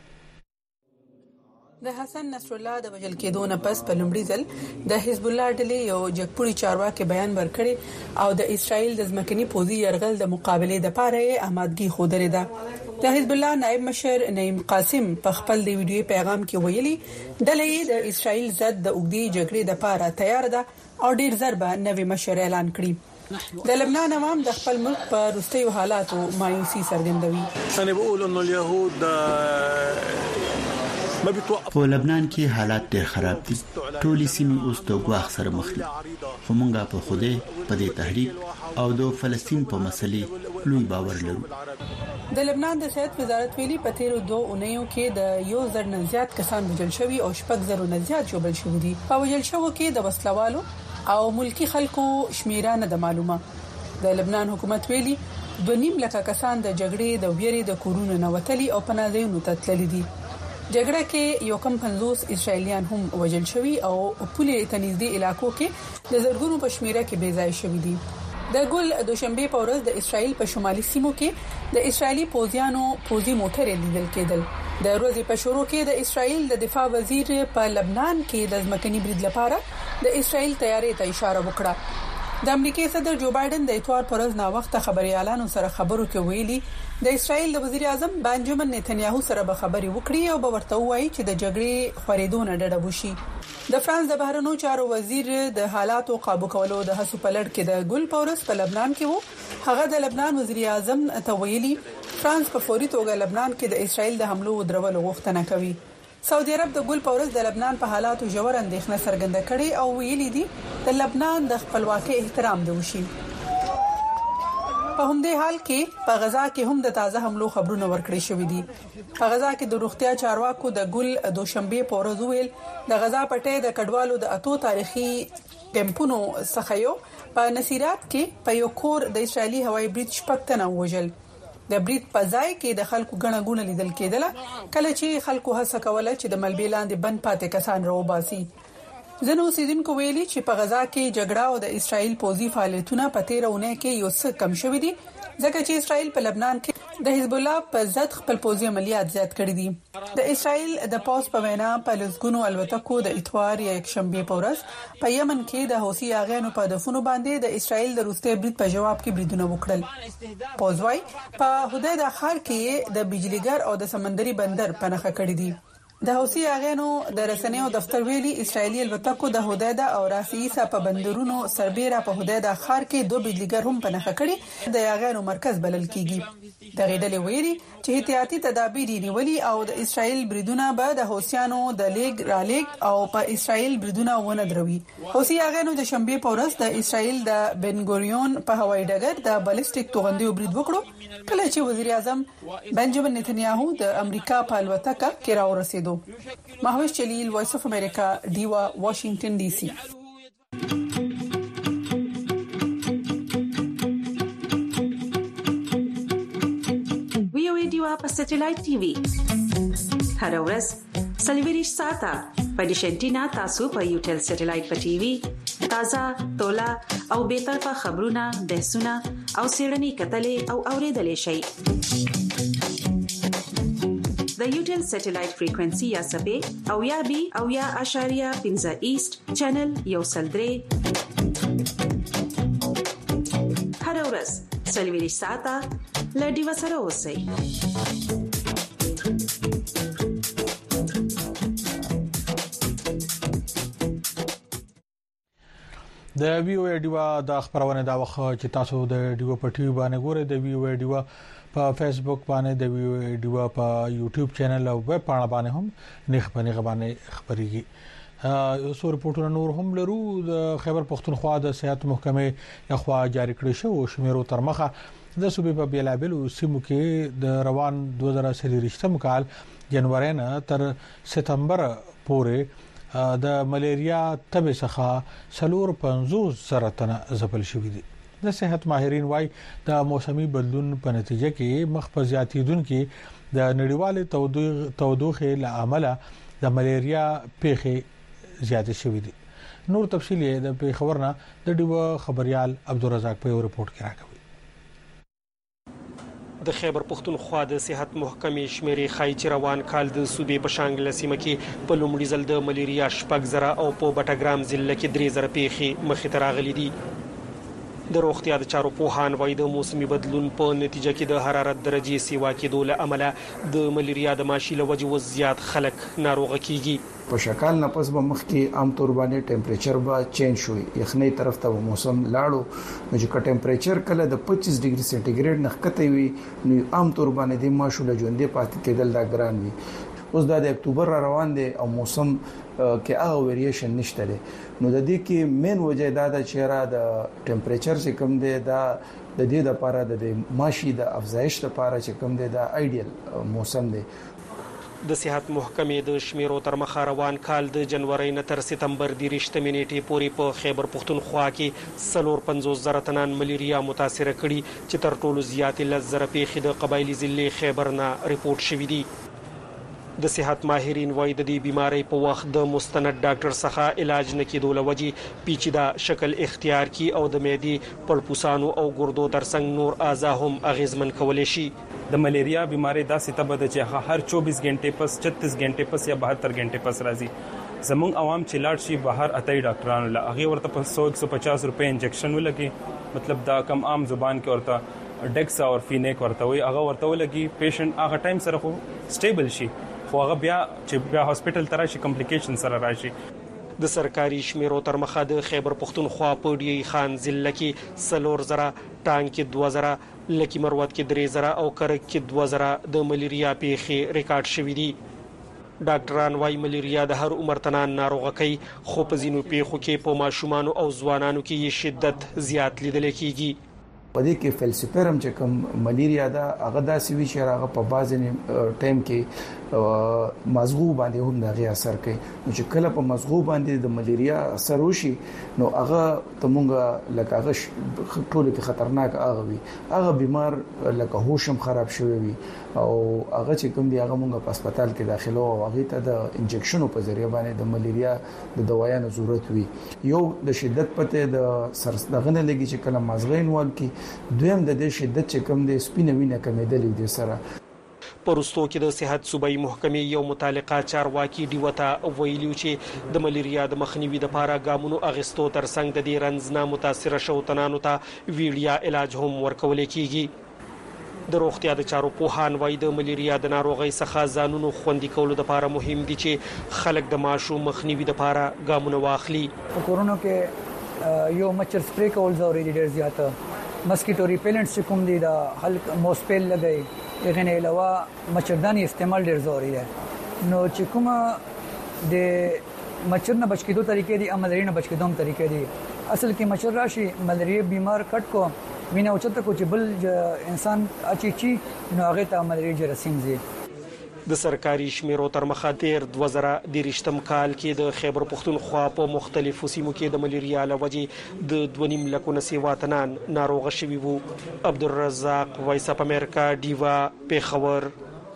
د حسن نصر الله د وجل کېدو نه پس په لومړي ځل د حزب الله ډلې یو جګپوري چارواکي بیان ورکړي او د اسرائیل د ځمکني پوزي يرغل د مقابله د پاره آمادګي خوده ده. د حزب الله نائب مشر نعیم قاسم په خپل د ویډیو پیغام کې ویلي ډلې د اسرائیل ضد د وګړي جګړې د پاره تیار ده او ډیر ضربه نوې مشر اعلان کړی. د لبنان عوام د خپل ملک په وروستیو حالاتو مایوسي څرګندوي. انا بقول انه اليهود په لبنان کې حالات ډېر خراب دي. ټولې سیمې اوس د ګواښ سره مخ دي. خو موږ په خوده په دې تحریک او د فلسطین په مسلې لوی باور لرو. د لبنان د صحت وزارت ویلي په تیرو دوه اونیو کې د یو زر نه زیات کسان وژل شوي او شپږ زره نه زیات ژوبل شوي دي. په وژل شوو کې د وسلوالو او ملکی خلکو شمیره نه د معلومه. د لبنان حکومت ویلي دوه نیم لک کسان د جګړې د ویری د کورونو نه وتلي او پناهځایونو ته تللي دي. جګړه کې یو کم پنځوس اسرائیلیان هم وژل شوي او پولې تنځدي علاقو کې د زرګونو په شمیره کې بې ځای شوي دي. د ګل دوشنبه په ورځ د اسرائیل په شمالي سیمو کې د اسرائیلي پوځیانو پوځي موټر لیدل کېدل. د ورځې په شروع کې د اسرائیل د دفاع وزیر په لبنان کې د ځمکني برید لپاره د اسرائیل تیارې ته اشاره وکړه. د امریکای صدر جو بایدن د اتوار پر ورځ نا وخت خبريالانو سره خبرو کې ویلي د اسرائیل د وزیر اعظم بنجامین نتنیاهو سره به خبري وکړي او به ورته وایي چې د جګړې خورېدونه ډډه وشي. د فرانس د بهرنیو چارو وزیر د حالاتو قابو کولو د هڅو په لړ کې د ګل پورس په لبنان کې وو. هغه د لبنان وزیر اعظم ته ویلي فرانس په فوري توګه لبنان کې د اسرائیل د حملو درولو غوښتنه کوي. سعودي عرب د ګل پورس د لبنان په حالاتو ژور اندېښنه څرګنده کړې او ویلي دي د لبنان د خپلواکۍ احترام دی وشي. په همدې حال کې په غزا کې هم د تازه حملو خبرونه ورکړې شوې دي. په غزا کې د روغتیا چارواکو د ګل دوشنبه په ورځ ویل د غزا پټې د کډوالو د اتو تاریخي کمپونو څخه یو په نصیرات کې په یو کور د اسرائیلي هوایي برید شپږ تنه وژل. د برید په ځای کې د خلکو غڼه غونه لیدل کېدل کله چې خلکو هڅه کوله چې د ملبې لاندې بند پاتې کسان راوباسي. ځنو اوسیدونکو ویلي چې په غزا کې جګړه او د اسرائیل پوځي فعالیتونه په تیر اونۍ کې یو څه کم شوي دي ځکه چې اسرائیل په لبنان کې د حزب الله په ضد خپل پوځي عملیات زیات کړي دي. د اسرائیل د پوز په وینا په لزګونو الوتکو د اتوار یا یکشنبه په ورځ په یمن کې د حوثي اغیانو په دفونو باندې د اسرائیل د روسي برید په جواب کې بریدونه وکړل. پوزوي په هدیدا ښار کې د بجلیګر او د سمندري بندر په نخښه کړی دي. د حوثي اغیانو د رسنیو دفتر ویلي اسرائیلي الوتکو د هدیدا او رافعیسا په بندرونو سربېره په هدیدا ښار کې دوه بجلیګر هم په نخښه کړي د اغیانو مرکز بلل کیږي. د غېډلې ویلي چې احتیاطي تدابیر نیولي او د اسرائیل بریدونه به د حوثیانو د لیګ را لیګ او په اسرائیل بریدونه ونه دروي. حوثي اغیانو د شنبه په ورځ د اسرائیل د بنګوریون په هوایي ډګر د بالستیک توغندیو برید وکړو کله چې وزیر اعظم بنجامین نتنیاهو د امریکا په الوتکه کې راورسېدو. محوش جلیل وایس اف امریکا دیوا واشنگټن ډي سي. ویو ایډیوا په سټلایټ ټي وي هر ورځ سلیویریش ساته په ډیشنټینا تاسو په یوټل سټلایټ په ټي وي تازه تولا او به طرفه خبرونه بحثونه او سیړنی کتلې او اوریدلې شي. د یوټل سټلایټ فریکوئنسي یا سبې او یا بي او یا اشاریه پنځه ایست چینل یو سلدري هر ورځ سلیویریش ساته لډي وسره اوسئ. د ویو ایډیوا د خبرونه دا وخت چې تاسو د ډیو په ټي وي باندې ګورئ. د ویو ایډیوا په فیسبوک باندې د ویو ایډیوا په یوټیوب چینل او ویب پاڼه باندې هم نه خبرونه غوښنه خبريږي. سو رپورټونه نور هم لرو. د خیبر پختونخوا د صحت محکمې لخوا جاری کړی شو شمیرو تر مخه د صوبې په بیلابلو سیمو کې د روان دوه زره څلور کال جنوري نه تر سپتمبر پورې د ملیریا تبه څخه سلور پنځوس زره تنه ځپل شوې دي. د صحت ماهرین وايي د موسمي بدلون په نتیجه کې مخ په زیاتیدونکو د نړیوال تودوخه لامل د ملیریا پیښې زیاتې شوې دي. نور تفصیل یې د پیښورنا د ډیو خبريال عبدالرزاق په رپورت کې راکوي. د خیبر پختونخوا د صحت محکمې شمیرې خای چې روان کال د صوبې په شانګله سیمه کې په لومړي ځل د ملیریا شپږ زره او په بټګرام ضلع کې درې زره پیښې مخې ته راغلي دي. د روغتیا د چارو پوهان وايي د موسمي بدلون په نتیجه کې د حرارت درجه سیوا کېدو له امله د ملیریا د ماشي له وجې وزيات خلک ناروغه کیږي. په شکل نه پس به مخ کې عام طور باندې ټمپریچر به چینج شوی یخنۍ طرف ته موسم لاړو نو چې ټمپریچر کله د پچیس ډیګري سنټیګریډ نه ښکته وي نو عام طور باندې د ماشو له ژوندې پاتې کېدل دا ګران وي. اوس د اکتوبر را روان دي او موسم کې هغه ویریشن نشته دي نو د دې کې مین وجه دا د چیرې د ټمپریچر چې کم دی دا د دې لپاره د ماشي د افزایش لپاره چې کم دی دا آیډیل موسم دی. د صحت محکمې د شمیرو تر مخه روان کال د جنوري نه تر سپتمبر د رښتې منېټې پورې په خیبر پختونخوا کې سلور پنځوس زره تنان ملیریا متاثر کړي چې تر ټولو زیات لس زره پیښې د قبایلی ضلع خیبر نه ریپورت شوې دي. د صحت ماهرین وايي د دې بیماری په وخت د مستند ډاکټر څخه علاج نه کېدو لوجې پیچیده شکل اختیار کی او د معدې پړپوسانو او ګردو ترڅنګ نور اعضاء هم اغیزمن کولای شي. د ملیریا بیماری داسې تبه ده چې هر چوبیس غنټې پس چتیس غنټې پس یا بهتر غنټې پس راځي. زمونږ عوام چې لاړ شي بهر اتای ډاکټرانو له هغه ورته په سو ایک سو پچاس روپے انجکشن ولګي مطلب دا کم عام زبان کې ورته ډیکسا او فینیک ورته وي هغه ورته ولګي پیشنټ هغه ټایم سره خو سټیبل شي خو هغه بیا چې بیا هاسپټل ته راشي کمپلیکیشن سره راشي. د سرکاري شمیرو تر مخه د خیبر پختونخوا په ډی خان ضلع کې سلور زره ټانک کې دوه زره لکی مروت کې درې زره او کرک کې دوه زره د ملیریا پیښې ریکارډ شوې دي. ډاکټران وايي ملیریا د هر عمر تنان ناروغه کوي خو په ځینو پیښو کې په ماشومان او ځوانانو کې شدت زیات لیدل کېږي. په دې کې فلسفرم چې کوم ملیریا دا هغه داسې وی چې هغه په باز ټایم کې مزغو باندې هم دغه اثر کوي نو چې کله په مزغو باندې د ملیریا اثر وشي نو هغه تمونګه لکه هغه ټول کې خطرناک هغه وي هغه بیمار لکه هوشم خراب شوی وي او هغه چې کوم دی هغه مونږ په هسپتال کې داخلو او هغه ته د انجکشنو په ذریعہ باندې د ملیریا د دوايانو ضرورت وي. یو د شدت پته د سر دغه لګي چې کله مزغین وال کې دویم د دې شدت چې کوم دی سپینه وینه کمیدلې دي سره. پرستو کې د صحت صوبایي محکمې یو متعلقه چارواکي دیوته ویلیو چې د ملیریا د مخنیوي لپاره ګامونو اغستو ترڅنګ د دې رنځ نه متاثر شو تنانو ته ویړیا علاج هم ورکول کیږي. د روغتیا د چارو پوهان وايي د ملیریا د ناروغۍ څخه ځانونو خوندي کولو لپاره مهم دي چې خلک د ماشو مخنیوي لپاره ګامونه واخلي. په کورونو کې یو مچر سپری کول ضروري دي ډیر زیاته مسکیټو ریپیلنټ چې کوم دي دا هلک موسپیل لګي دغه نه علاوه مچردانی استعمال ډیر ضروري دی. نو چې کومه د مچر نه بچ کېدو طریقې دي املري نه بچ کېدوم طریقې دي. اصل کې مچر راشي ملریه بیمار کټ کو وینه اوچته کو چې بل انسان اچي چی نو هغه ته ملریه جراثیم زی. د سرکاري شمیرو تر مخه تیر دوه زره د رښتم کال کې د خیبر پختونخوا په مختلفو سیمو کې د ملیریا لوجې د دوه نیم لکونه سیوا تنان ناروغه شوي وو. عبدالرزاق وایس اپ امریکا ډیوا پیښور.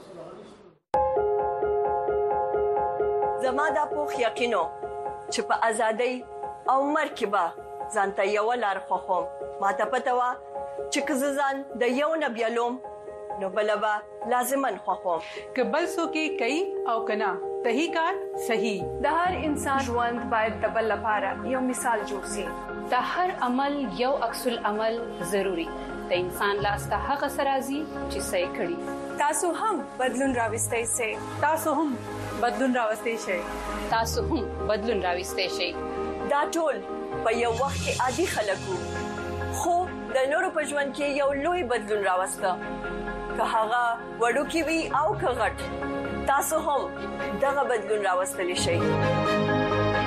زما د پوخ یقینو چې په ازادۍ او مرکبه ځانته یو لار خوخم ماته پته وا چې کززان د یو نبیلوم نو بلبا لازمن خوخم که بل سو کې کوي او کنا صحیح کار صحیح. د هر انسان ژوند باید د بل لپاره یو مثال جوړ شي. د هر عمل یو عکس العمل ضروری د انسان لاسته هغه سرازي چې صحیح کړي. تاسو هم بدلون راوستئ سي. تاسو هم بدلون راوستئ شي. تاسو هم بدلون راوستئ شي. دا ټول په یو وخت کې عادي خلکو خو د نورو په ژوند کې یو لوی بدلون راوسته. که هغه وړوکی وي او که غټ تاسو هم دغه بدلون راوستلی شئ.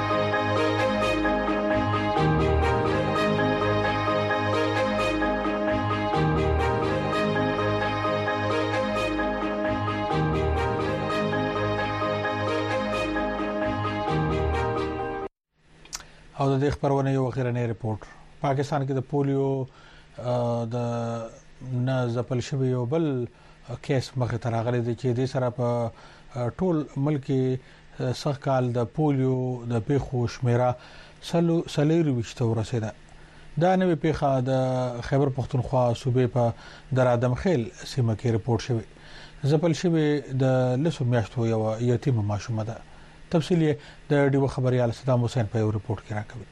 او د خبرونه یو اخیرنی ریپورت پاکستان کې د پولیو د نه زپل شوی یو بل کیس مخه تر غلې د چې د سره په ټول ملک سخت کال د پولیو د پیښو شمیره سلو سلیری وشته ورسېده. دا نوې پیښه د خیبر پختونخوا صوبې په درادم خیل سیمه کې ریپورت شوی. زپل شوی د لسو میاشتو یو یتیم ماشومه ده. تفصیل د ډیو خبريال صدام حسین په یو ریپورت کې راکوي.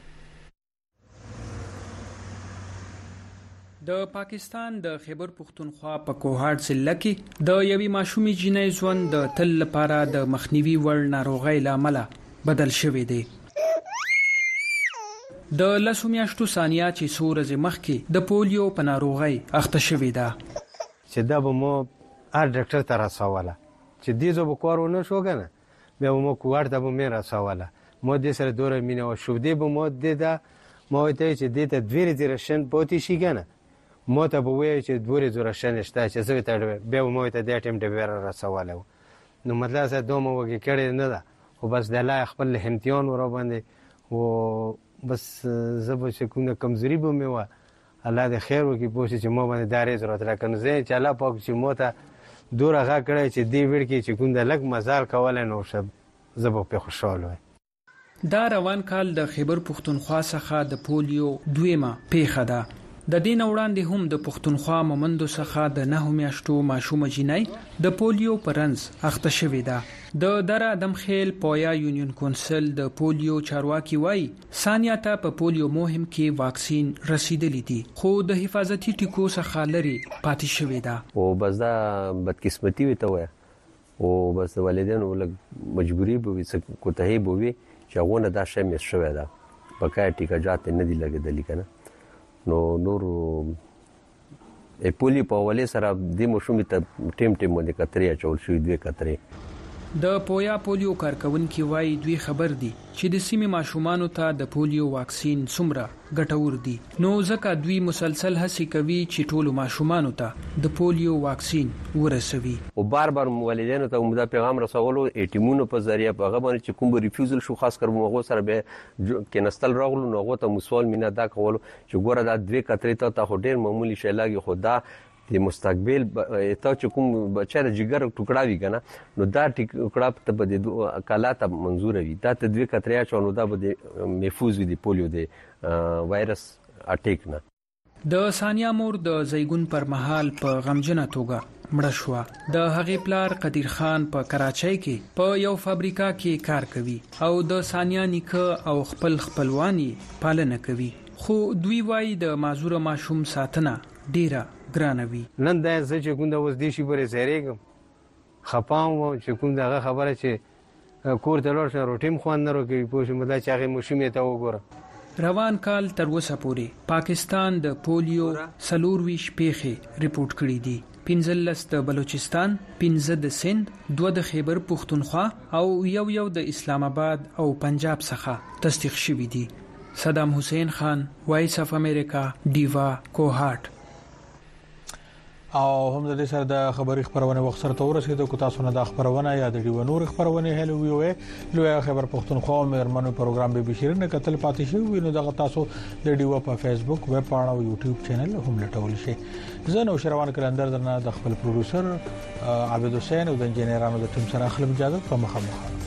د پاکستان د خیبر پختونخوا په کوهاټ ضلع کې د یوې ماشومې جنې ژوند د تل لپاره د مخنیوي وړ ناروغۍ لامل بدل شوی دی. د لسو میاشتو ثانیه چې څو ورځې مخکې د پولیو په ناروغۍ اخته شوې ده چې دا به مو هر ډاکټر ته رسوله چې دې زو به کارونه شو کنه بیا مو کوهاټ ته به مې رسوله مو دې سره دوره مینه او شو دې به مو دې دا مو ته چې دې ته دوی رېشن پوتې شي کنه مو ته به وایي چې دوی رېشن شته چې زه ته بیا مو ته دې ټیم دې ور رسوله نو مطلب زه دومره وګی کړی نه ده خو بس د الله خپل امتحان ور باندې او بس زبر چې کومه کمزوري به مې و الله دې خیر وکړي پوه چې مو باندې دارې ضرورت راکنه زه چې الله پاک چې مو ته دور هغه کړی چې دی وړ کې چې کوم د لګ مزال کول نو شب زبر په خوشاله وي. دا روان کال د خیبر پختونخوا څخه د پولیو دویمه پیښه ده. د دین وړاندې هم د پختونخوا مومندو څخه د نه میاشتو ماشومه جنۍ د پولیو پرنس اخته شوې ده. د در ادم خیل پویا یونین کونسل د پولیو چارواکي وای ثانیه ته په پولیو مهم کې واکسین رسیدلی دي خو د حفاظتي ټکو څخه لري پاتې شوې ده او بس دا بدقسمتي وي ته وای او بس والدینو لږ مجبوری به وي کوتاهي به وي چې غونه دا شی مې شوې ده پکای ټیکا جات نه دی لګیدلی کنه نو نور ای پولی په ولې سره د مشومې ته ټیم ټیم باندې کترې چول شوې دوه کترې د پویا پولیو کارکونکو وایي دوی خبر دي چې د سیمې ماشومانو ته د پولیو واکسین څومره ګټور دي نو ځکه دوی مسلسل هڅه کوي چې ټول ماشومانو ته د پولیو واکسین ورسوي او بار بار والدینو ته موږ د پیغام رسولو ایټیمونو په ذریعہ په غو باندې چې کوم ریفیوزل شو خاص کر موږ سره به کې نستل راغلو نو غو ته مسوال مینا دا کول چې ګوره دا دوه کترې ته خو ډیر معمولی شی لاګي خدا د مستقبل ته چې کوم بچا د جګر ټوکړه وی کنه نو دا ټوکړه ته به د کالاته منزور وي دا ته دوی کتریا چونو دا به محفوظ وي د پولیو د وایرس اٹیک نه. د ثانیه مور د زیګون پر مهال په غمجنه توګه مړه شو. د هغې پلار قدیر خان په کراچۍ کې په یو فابریکا کې کار کوي او د ثانیه نیکه او خپل خپلوانی پالنه کوي خو دوی وایي د معذور ماشوم ساتنه ډیره ګرانوي. نن دا چې کوم د وزدي شي پرې زیریګم خپاو چې کوم دغه خبره چې کور ته لور شو روټیم خوان نه روکي پوه مده چې هغه مشومې ته وګوره. روان کال تر اوسه پورې پاکستان د پولیو سلورويش پیښې ریپورت کړې دي. پنځلس د بلوچستان، پنځه د سند، دوه د خیبر پختونخوا او یو یو د اسلام آباد او پنجاب څخه تصدیق شوې دي. صدام حسین خان، وایس اف امریکا، دیوا، کوهاټ. او هم د دې سره د خبري خبرونه وخت سره تورسېدو کو تاسو نه د خبرونه یا د ډیو نور خبرونه هلو وی لوی خبر پختونخوا مېرمنو پروګرام به بشیر نه کتل پاتې شو وینو دغه تاسو د ډیو په فیسبوک ویب پاڼه او یوټیوب چینل هم لټول شي. زه نو شروان کلندر درنه د خپل پروډوسر عابد حسین او د انجنیرانو د ټیم سره خپل اجازه په مخه مخه